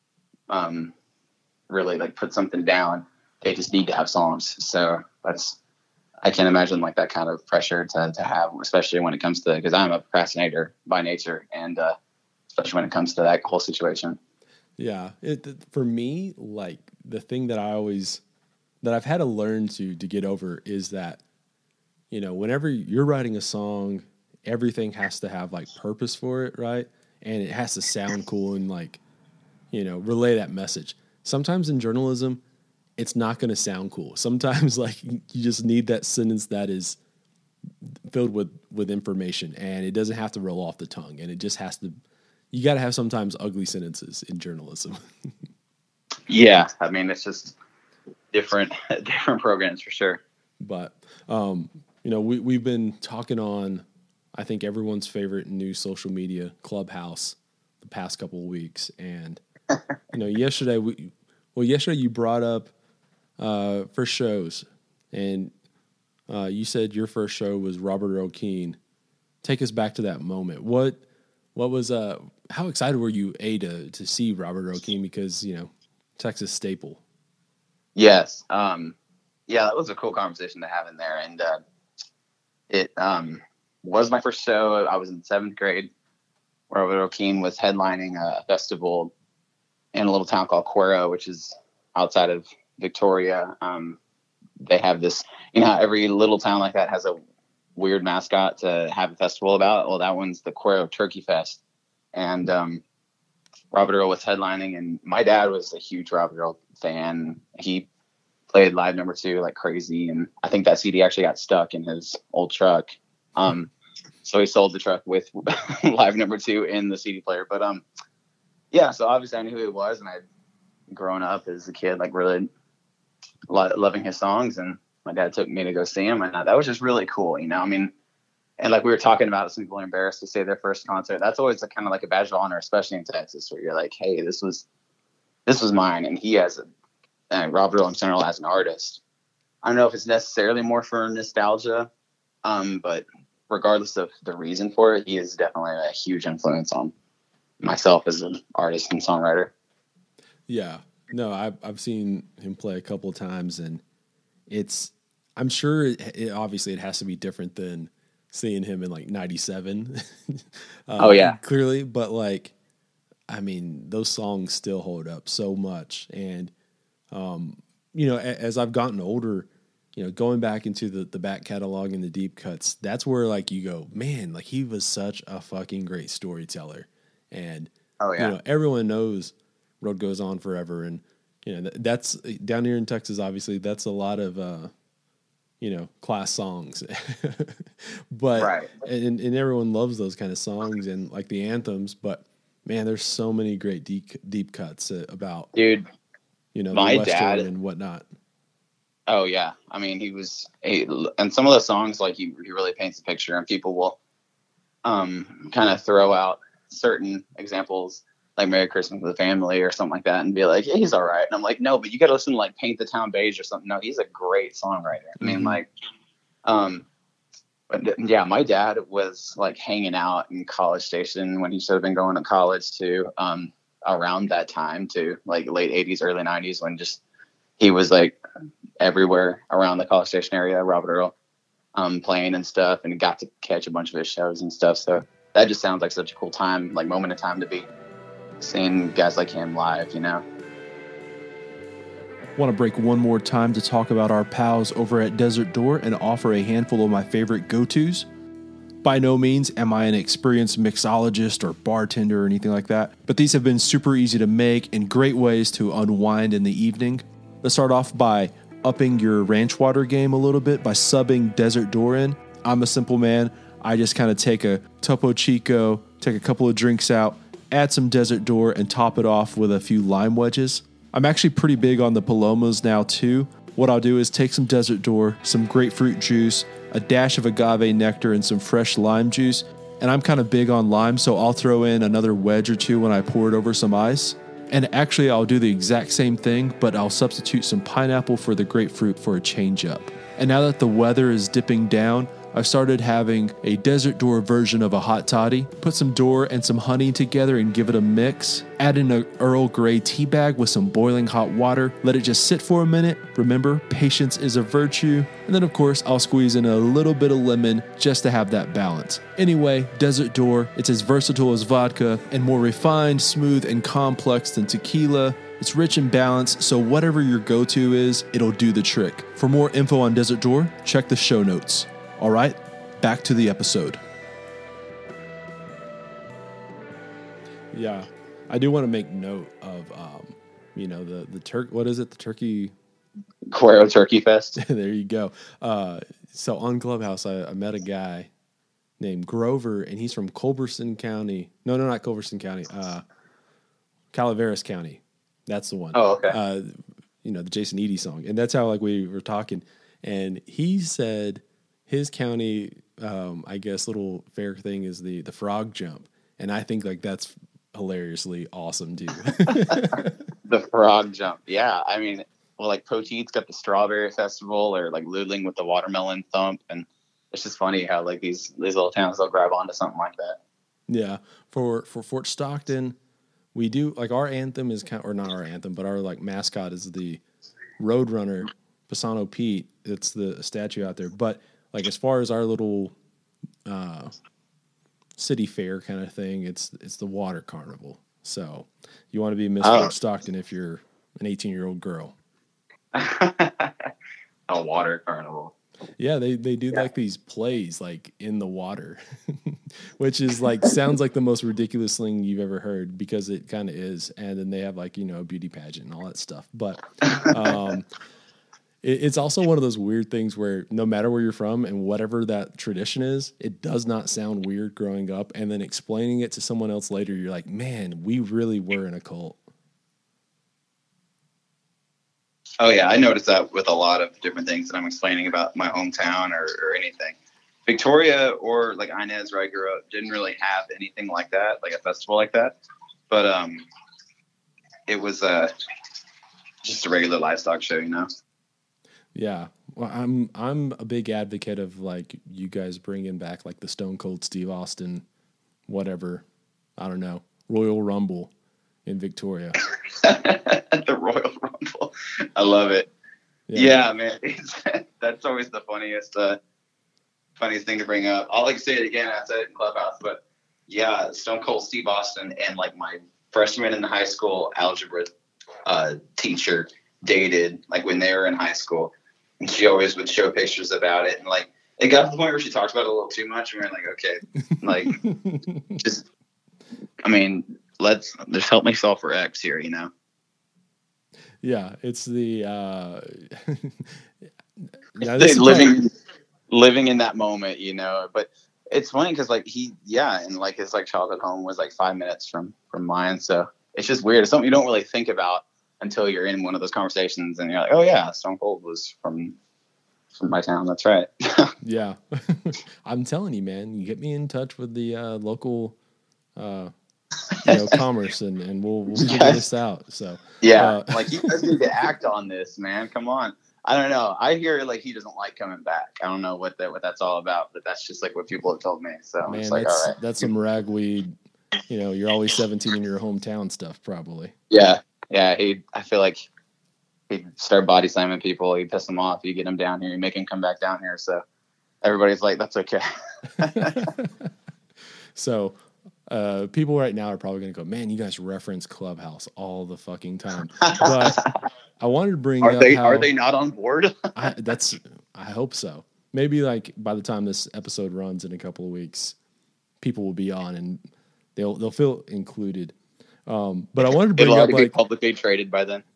really like put something down. They just need to have songs. So I can't imagine like that kind of pressure to have, especially when it comes to, because I'm a procrastinator by nature, and especially when it comes to that whole situation. Yeah. For me, like the thing that I've had to learn to get over is that, whenever you're writing a song, everything has to have like purpose for it. Right. And it has to sound cool and like, relay that message. Sometimes in journalism, it's not going to sound cool. Sometimes like you just need that sentence that is filled with information, and it doesn't have to roll off the tongue, and it just has to, you got to have sometimes ugly sentences in journalism. Yeah. I mean, it's just different programs for sure. But, we've been talking on, I think, everyone's favorite new social media, Clubhouse, the past couple of weeks. And, yesterday you brought up first shows, and you said your first show was Robert Earl Keen. Take us back to that moment. What was how excited were you to see Robert Earl Keen, because Texas staple? Yes, that was a cool conversation to have in there, and it was my first show. I was in 7th grade. Robert Earl Keen was headlining a festival in a little town called Cuero, which is outside of Victoria. They have this, every little town like that has a weird mascot to have a festival about. Well, that one's the Cuero Turkey Fest. And Robert Earl was headlining, and my dad was a huge Robert Earl fan. He played Live Number 2 like crazy, and I think that CD actually got stuck in his old truck. So he sold the truck with Live Number 2 in the CD player. But so obviously I knew who he was, and I'd grown up as a kid like really loving his songs, and my dad took me to go see him, and that was just really cool, I mean, and like we were talking about, some people are embarrassed to say their first concert. That's always kind of like a badge of honor, especially in Texas, where you're like, hey, this was mine. And he has Robert Earl in general as an artist, I don't know if it's necessarily more for nostalgia, but regardless of the reason for it, he is definitely a huge influence on myself as an artist and songwriter. Yeah, no, I've seen him play a couple of times, and I'm sure obviously it has to be different than seeing him in like 97. Oh yeah. Clearly. But like, I mean, those songs still hold up so much. And, as I've gotten older, going back into the back catalog and the deep cuts, that's where like you go, man, like he was such a fucking great storyteller. And, oh yeah, everyone knows Road Goes On Forever. And, that's down here in Texas, obviously, that's a lot of, class songs. But, Right. and everyone loves those kind of songs and like the anthems. But, man, there's so many great deep cuts about, Dude, the my Western dad and whatnot. Oh yeah, I mean and some of the songs like he really paints a picture, and people will kind of throw out certain examples like "Merry Christmas with the Family" or something like that, and be like, yeah, he's all right. And I'm like, no, but you got to listen to like "Paint the Town Beige" or something. No, he's a great songwriter. I mean, like, but yeah, my dad was like hanging out in College Station when he should have been going to college too. Around that time too, like late '80s, early '90s, when just he was like everywhere around the College Station area, Robert Earl, playing and stuff, and got to catch a bunch of his shows and stuff. So that just sounds like such a cool time, like moment in time to be seeing guys like him live, Want to break one more time to talk about our pals over at Desert Door and offer a handful of my favorite go-tos. By no means am I an experienced mixologist or bartender or anything like that, but these have been super easy to make and great ways to unwind in the evening. Let's start off by upping your ranch water game a little bit by subbing Desert Door in. I'm a simple man. I just kind of take a Topo Chico, take a couple of drinks out, add some Desert Door, and top it off with a few lime wedges. I'm actually pretty big on the Palomas now too. What I'll do is take some Desert Door, some grapefruit juice, a dash of agave nectar, and some fresh lime juice. And I'm kind of big on lime, so I'll throw in another wedge or two when I pour it over some ice. And actually, I'll do the exact same thing, but I'll substitute some pineapple for the grapefruit for a change up. And now that the weather is dipping down, I've started having a Desert Door version of a hot toddy. Put some Door and some honey together and give it a mix. Add in an Earl Grey tea bag with some boiling hot water. Let it just sit for a minute. Remember, patience is a virtue. And then, of course, I'll squeeze in a little bit of lemon just to have that balance. Anyway, Desert Door, it's as versatile as vodka and more refined, smooth, and complex than tequila. It's rich and balanced, so whatever your go-to is, it'll do the trick. For more info on Desert Door, check the show notes. All right, back to the episode. Yeah, I do want to make note of, the turkey. What is it? The turkey. Cuero Turkey Fest. There you go. So on Clubhouse, I met a guy named Grover, and he's from Culberson County. No, not Culberson County. Calaveras County. That's the one. Oh, okay. The Jason Eady song, and that's how we were talking, and he said his county, I guess, little fair thing is the frog jump. And I think that's hilariously awesome too. The frog jump. Yeah. I mean, well, Poteet's got the strawberry festival, or Luling with the watermelon thump. And it's just funny how these little towns, they'll grab onto something like that. Yeah. For Fort Stockton, we do our anthem is or not our anthem, but our mascot is the Roadrunner, Pisano Pete. It's the statue out there. But as far as our little city fair kind of thing, it's the water carnival. So you want to be Miss Fort Stockton if you're an 18-year-old girl. A water carnival. Yeah, they do these plays in the water, which is sounds like the most ridiculous thing you've ever heard, because it kind of is. And then they have a beauty pageant and all that stuff. But it's also one of those weird things where no matter where you're from and whatever that tradition is, it does not sound weird growing up. And then explaining it to someone else later, you're like, man, we really were in a cult. Oh, yeah. I noticed that with a lot of different things that I'm explaining about my hometown or anything. Victoria or Inez, where I grew up, didn't really have anything like that, a festival like that. But it was just a regular livestock show, Yeah, well, I'm a big advocate of you guys bringing back the Stone Cold Steve Austin, whatever, I don't know, Royal Rumble in Victoria. The Royal Rumble, I love it. Yeah man, that's always the funniest thing to bring up. I'll say it again. I said it in Clubhouse, but yeah, Stone Cold Steve Austin and my freshman in high school algebra teacher dated when they were in high school. And she always would show pictures about it. And it got to the point where she talked about it a little too much. And we were okay, just, I mean, let's just help myself for X here, you know? Yeah, it's the now this is living in that moment, you know. But it's funny because like and like his like childhood home was like 5 minutes from mine, so it's just weird. It's something you don't really think about until you're in one of those conversations, and you're like, oh yeah, Stone Cold was from my town. That's right. Yeah, I'm telling you, man. You get me in touch with the local, commerce, and we'll figure this out. So yeah, like you guys need to act on this, man. Come on. I don't know. I hear like he doesn't like coming back. I don't know what that's all about, but that's just like what people have told me. So man, it's like, all right, that's some ragweed. You're always 17 in your hometown stuff, probably. Yeah. I feel like he'd start body slamming people. He'd piss them off. You get him down here. You make him come back down here. So everybody's like, that's okay. So people right now are probably going to go, man, you guys reference Clubhouse all the fucking time. But I wanted to bring up are they not on board? I hope so. Maybe like by the time this episode runs in a couple of weeks, people will be on and they'll feel included. But I wanted to bring up like publicly traded by then.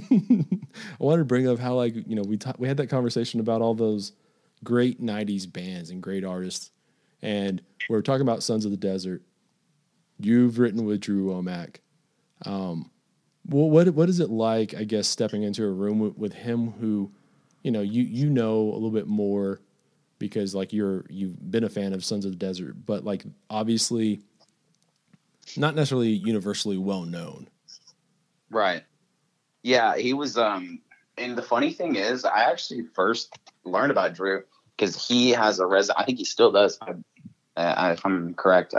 I wanted to bring up how like we had that conversation about all those great '90s bands and great artists, and we were talking about Sons of the Desert. You've written with Drew Womack. Well, what is it like? I guess stepping into a room with him, who, you know a little bit more because like you've been a fan of Sons of the Desert, but like obviously not necessarily universally well known. Right. Yeah, he was. And the funny thing is, I actually first learned about Drew because he has I think he still does, if I'm correct.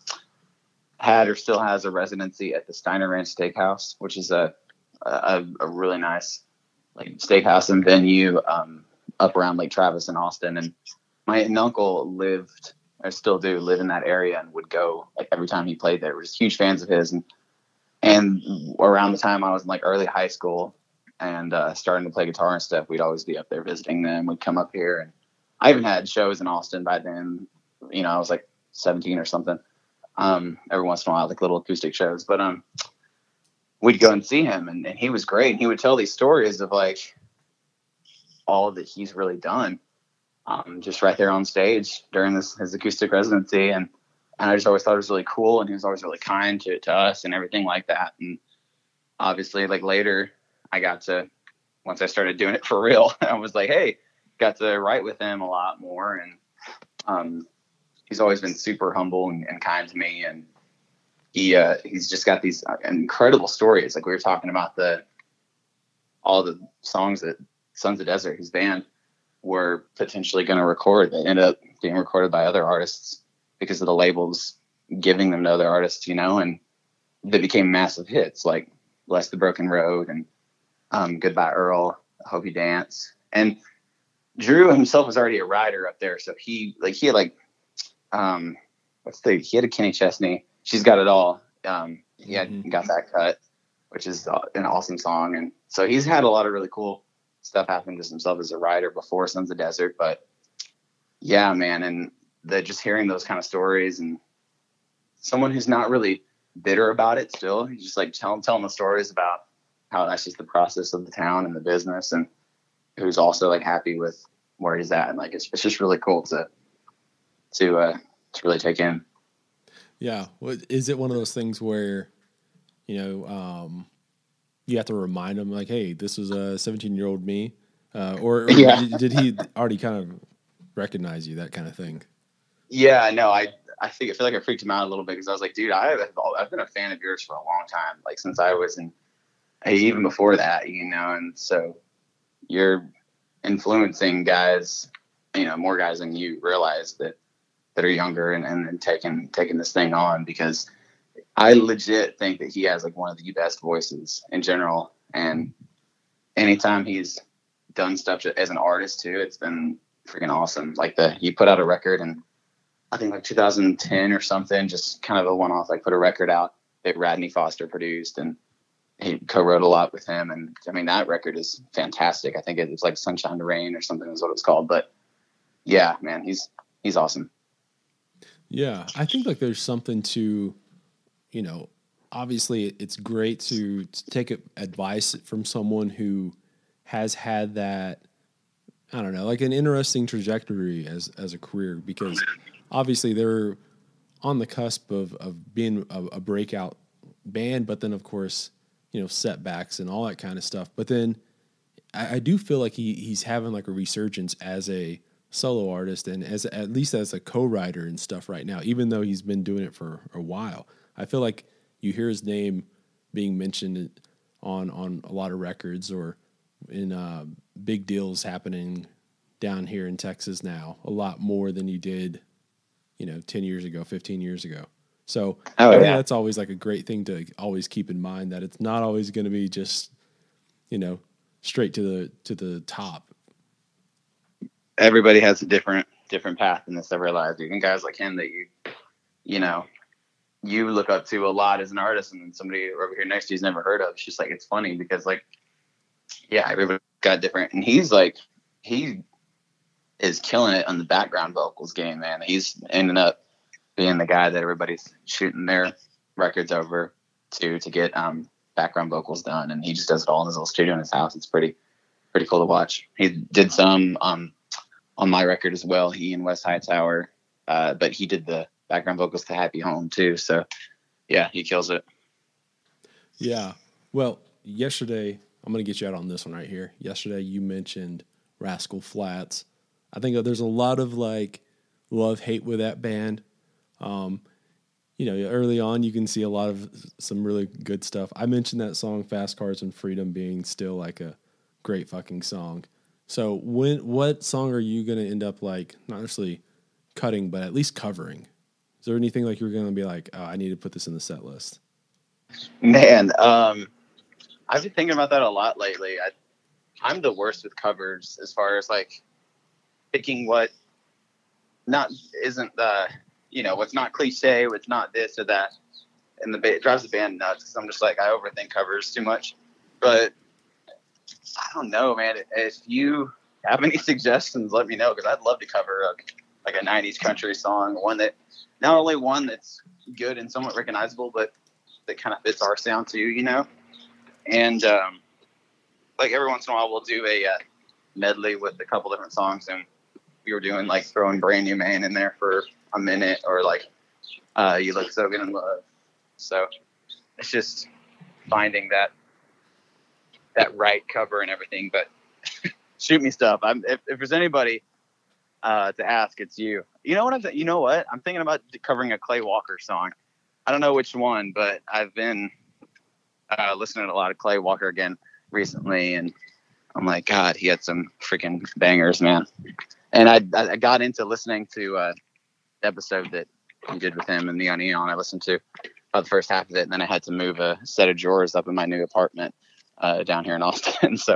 Had or still has a residency at the Steiner Ranch Steakhouse, which is a really nice like steakhouse and venue up around Lake Travis in Austin. And my aunt and uncle lived, or still do, live in that area and would go like every time he played there. We're just huge fans of his. And around the time I was in like early high school and starting to play guitar and stuff, we'd always be up there visiting them. We'd come up here, and I even had shows in Austin by then. I was like 17 or something. Every once in a while, like little acoustic shows, but we'd go and see him, and he was great. And he would tell these stories of like all that he's really done, just right there on stage during his acoustic residency. And I just always thought it was really cool, and he was always really kind to us and everything like that. And obviously, like later, once I started doing it for real, I was like, hey, got to write with him a lot more. And he's always been super humble and kind to me. And he's just got these incredible stories. Like we were talking about all the songs that Sons of Desert, his band, were potentially going to record. They ended up being recorded by other artists because of the labels giving them to other artists, and they became massive hits like Bless the Broken Road and Goodbye Earl, I Hope You Dance. And Drew himself was already a writer up there. So he had a Kenny Chesney, She's Got It All. He had got that cut, which is an awesome song. And so he's had a lot of really cool stuff happen to himself as a writer before Sons of Desert. But yeah, man. And just hearing those kind of stories, and someone who's not really bitter about it still, he's just like telling the stories about how that's just the process of the town and the business, and who's also like happy with where he's at. And like, it's just really cool to really take in. Yeah. Is it one of those things where, you have to remind him like, hey, this was a 17-year-old me, or did he already kind of recognize you, that kind of thing? Yeah, no, I feel like I freaked him out a little bit because I was like, dude, I've been a fan of yours for a long time, like since I was even before that, and so you're influencing guys, more guys than you realize that are younger and taking this thing on, because I legit think that he has like one of the best voices in general. And anytime he's done stuff as an artist too, it's been freaking awesome. Like he put out a record in, I think like 2010 or something, just kind of a one-off, like put a record out that Radney Foster produced, and he co-wrote a lot with him. And I mean, that record is fantastic. I think it's like Sunshine to Rain or something is what it was called. But yeah, man, he's awesome. Yeah. I think like there's something to, obviously it's great to take advice from someone who has had that, I don't know, like an interesting trajectory as a career, because obviously they're on the cusp of being a breakout band, but then of course, setbacks and all that kind of stuff. But then I do feel like he's having like a resurgence as a solo artist and as at least as a co-writer and stuff right now, even though he's been doing it for a while. I feel like you hear his name being mentioned on a lot of records or in big deals happening down here in Texas now, a lot more than you did, 10 years ago, 15 years ago. So I think that's always like a great thing to always keep in mind, that it's not always going to be just, straight to the top. Everybody has a different path in this of their lives. Even guys like him that you look up to a lot as an artist, and then somebody over here next to you's never heard of. It's just like, it's funny because like, yeah, everybody got different, and he is killing it on the background vocals game, man. He's ending up being the guy that everybody's shooting their records over to get background vocals done, and he just does it all in his little studio in his house. It's pretty cool to watch. He did some on my record as well, he and West Hightower, but he did the background vocals to Happy Home too. So yeah, he kills it. Yeah. Well, yesterday, I'm going to get you out on this one right here. Yesterday you mentioned Rascal Flatts. I think that there's a lot of like love-hate with that band. Early on you can see a lot of some really good stuff. I mentioned that song Fast Cars and Freedom being still like a great fucking song. So what song are you going to end up like, not necessarily cutting, but at least covering? Is there anything like you're going to be like, oh, I need to put this in the set list? Man, I've been thinking about that a lot lately. I'm the worst with covers as far as like picking what isn't what's not cliche, what's not this or that, and it drives the band nuts because I'm just like, I overthink covers too much. But I don't know, man. If you have any suggestions, let me know, because I'd love to cover a 90s country song, not only one that's good and somewhat recognizable, but that kind of fits our sound too, And like every once in a while, we'll do a medley with a couple different songs, and we were doing like throwing Brand New Man in there for a minute, or like You Look So Good in Love. So it's just finding that right cover and everything. But shoot me stuff. If there's anybody to ask, it's you. You know what? I'm thinking about covering a Clay Walker song. I don't know which one, but I've been listening to a lot of Clay Walker again recently, and I'm like, God, he had some freaking bangers, man. And I got into listening to the episode that he did with him and Neon Neon. I listened to about the first half of it, and then I had to move a set of drawers up in my new apartment down here in Austin. So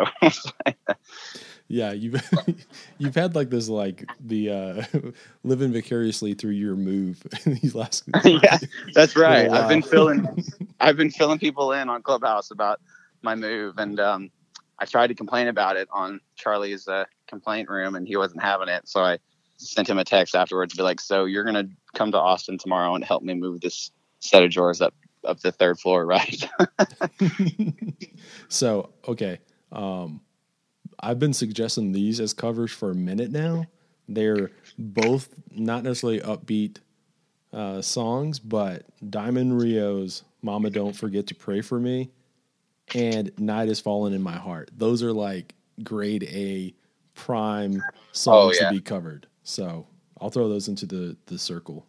yeah, you've had like this, like the living vicariously through your move these last yeah, that's right. I've been filling people in on Clubhouse about my move, and I tried to complain about it on Charlie's complaint room, and he wasn't having it. So I sent him a text afterwards to be like, so you're going to come to Austin tomorrow and help me move this set of drawers up the third floor, right? So, okay. I've been suggesting these as covers for a minute now. They're both not necessarily upbeat songs, but Diamond Rio's Mama Don't Forget to Pray for Me and Night Is Falling in My Heart. Those are like grade A prime songs to be covered. So I'll throw those into the circle.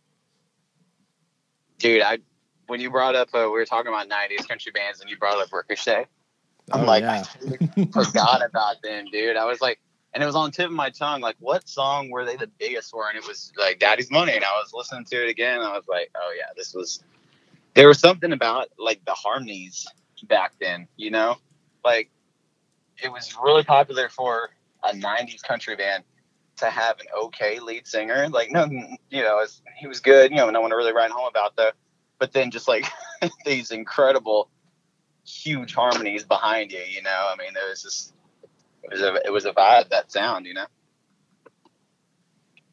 Dude, when you brought up, we were talking about 90s country bands, and you brought up Ricochet. I forgot about them, dude. I was like, and it was on the tip of my tongue, like, what song were they the biggest for? And it was like Daddy's Money. And I was listening to it again, and I was like, oh yeah, there was something about like the harmonies back then, like it was really popular for a 90s country band to have an okay lead singer. Like, no, he was good, no one to really write home about though. But then just like these incredible, huge harmonies behind you, I mean, it was a vibe, that sound,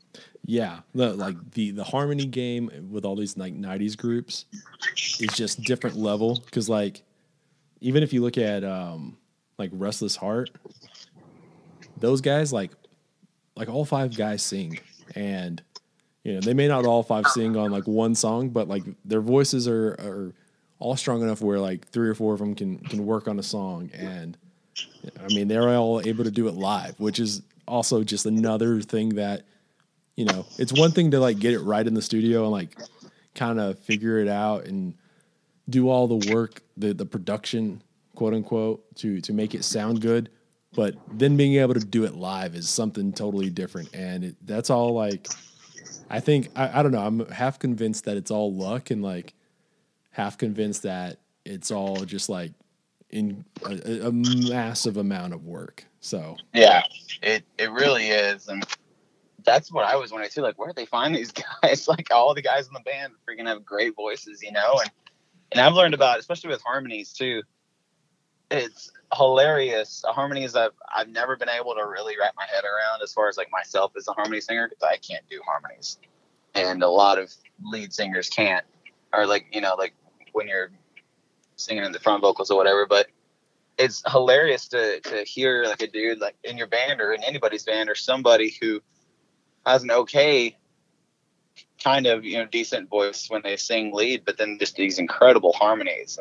Yeah, the harmony game with all these like 90s groups is just different level, because like even if you look at like Restless Heart, those guys like all five guys sing, and you know they may not all five sing on like one song, but like their voices are all strong enough where like three or four of them can work on a song, and I mean they're all able to do it live, which is also just another thing that, you know, it's one thing to like get it right in the studio and like kind of figure it out and do all the work, the production, quote unquote, to make it sound good. But then being able to do it live is something totally different. And that's all like, I think, I don't know, I'm half convinced that it's all luck, and like half convinced that it's all just like in a massive amount of work. So yeah, it really is. And that's what I was wondering too. Like, where do they find these guys? Like, all the guys in the band freaking have great voices, you know? And I've learned about, especially with harmonies too, it's hilarious. Harmonies I've never been able to really wrap my head around as far as like myself as a harmony singer, because I can't do harmonies. And a lot of lead singers can't, or like, you know, like when you're singing in the front vocals or whatever. But it's hilarious to hear like a dude like in your band or in anybody's band or somebody who has an okay kind of, you know, decent voice when they sing lead, but then just these incredible harmonies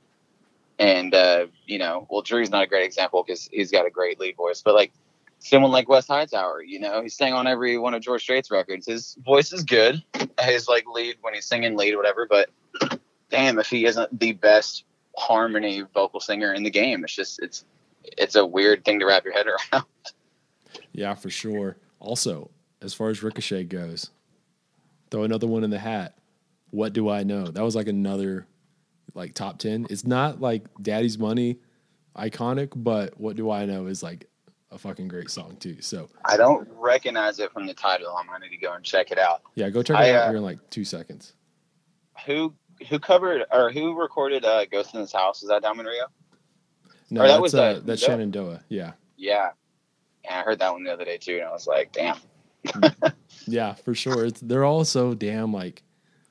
and you know, well, Drew's not a great example because he's got a great lead voice, but like someone like Wes Hightower, you know, he sang on every one of George Strait's records. His voice is good, his like lead when he's singing lead or whatever, but damn if he isn't the best harmony vocal singer in the game. It's just it's a weird thing to wrap your head around. Yeah, for sure. Also, as far as Ricochet goes, throw another one in the hat. What Do I Know? That was like another like top 10. It's not like Daddy's Money iconic, but What Do I Know is like a fucking great song too. So I don't recognize it from the title. I'm going to go and check it out. Yeah, go check it out here in like 2 seconds. Who covered or who recorded Ghost in This House? Is that Diamond Rio? No, that's Shenandoah. Yeah. Yeah. And I heard that one the other day too, and I was like, damn. Yeah, for sure. They're all so damn like,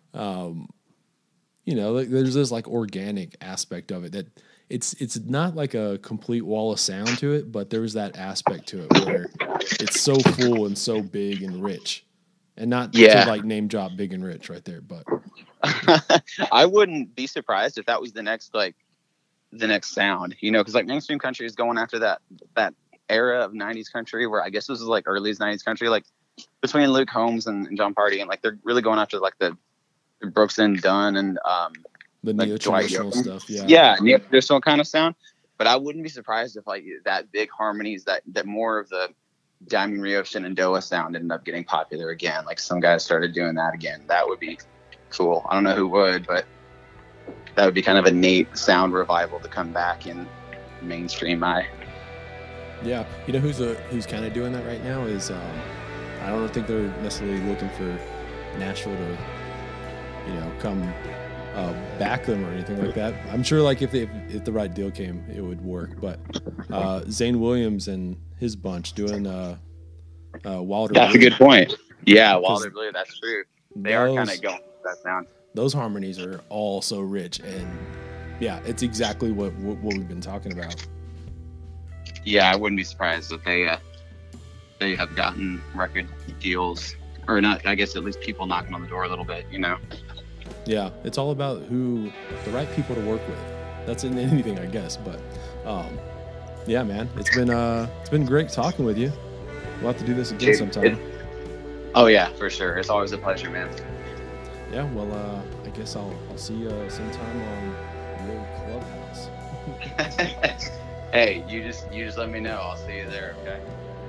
you know, like, there's this like organic aspect of it that it's not like a complete wall of sound to it, but there's that aspect to it where it's so full and so big and rich, and not to like name drop Big and Rich right there, but I wouldn't be surprised if that was the next sound, you know, because like mainstream country is going after that era of 90s country where I guess this is like early 90s country, like between Luke Combs and John Party, and like they're really going after like the Brooks and Dunn and the like neo-traditional stuff. Yeah, neo-traditional kind of sound. But I wouldn't be surprised if like that big harmonies, that more of the Diamond Rio Shenandoah sound ended up getting popular again. Like some guys started doing that again. That would be cool. I don't know who would, but that would be kind of a neat sound revival to come back in mainstream eye. Yeah, you know who's kind of doing that right now is I don't think they're necessarily looking for Nashville to, you know, come back them or anything like that. I'm sure like if the right deal came, it would work. But Zane Williams and his bunch doing Wilder. That's Blue. A good point. Yeah, Wilder Blue. That's true. They are kind of going with that sound. Those harmonies are all so rich, and yeah, it's exactly what we've been talking about. Yeah, I wouldn't be surprised if they have gotten record deals, or not. I guess at least people knocking on the door a little bit, you know. Yeah, it's all about the right people to work with. That's in anything, I guess. But yeah, man, it's been great talking with you. We'll have to do this again sometime. Oh yeah, for sure. It's always a pleasure, man. Yeah, well, I guess I'll see you sometime on your Clubhouse. Hey, you just let me know. I'll see you there, okay?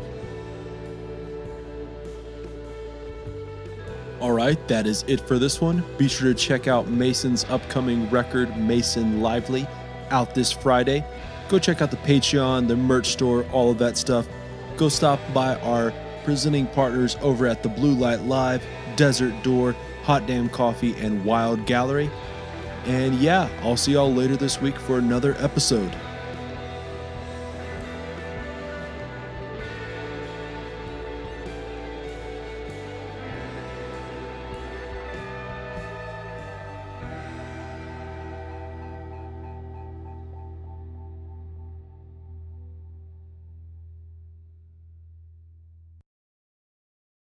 All right, that is it for this one. Be sure to check out Mason's upcoming record, Mason Lively, out this Friday. Go check out the Patreon, the merch store, all of that stuff. Go stop by our presenting partners over at the Blue Light Live, Desert Door, Hot Damn Coffee, and Wild Gallery. And yeah, I'll see y'all later this week for another episode.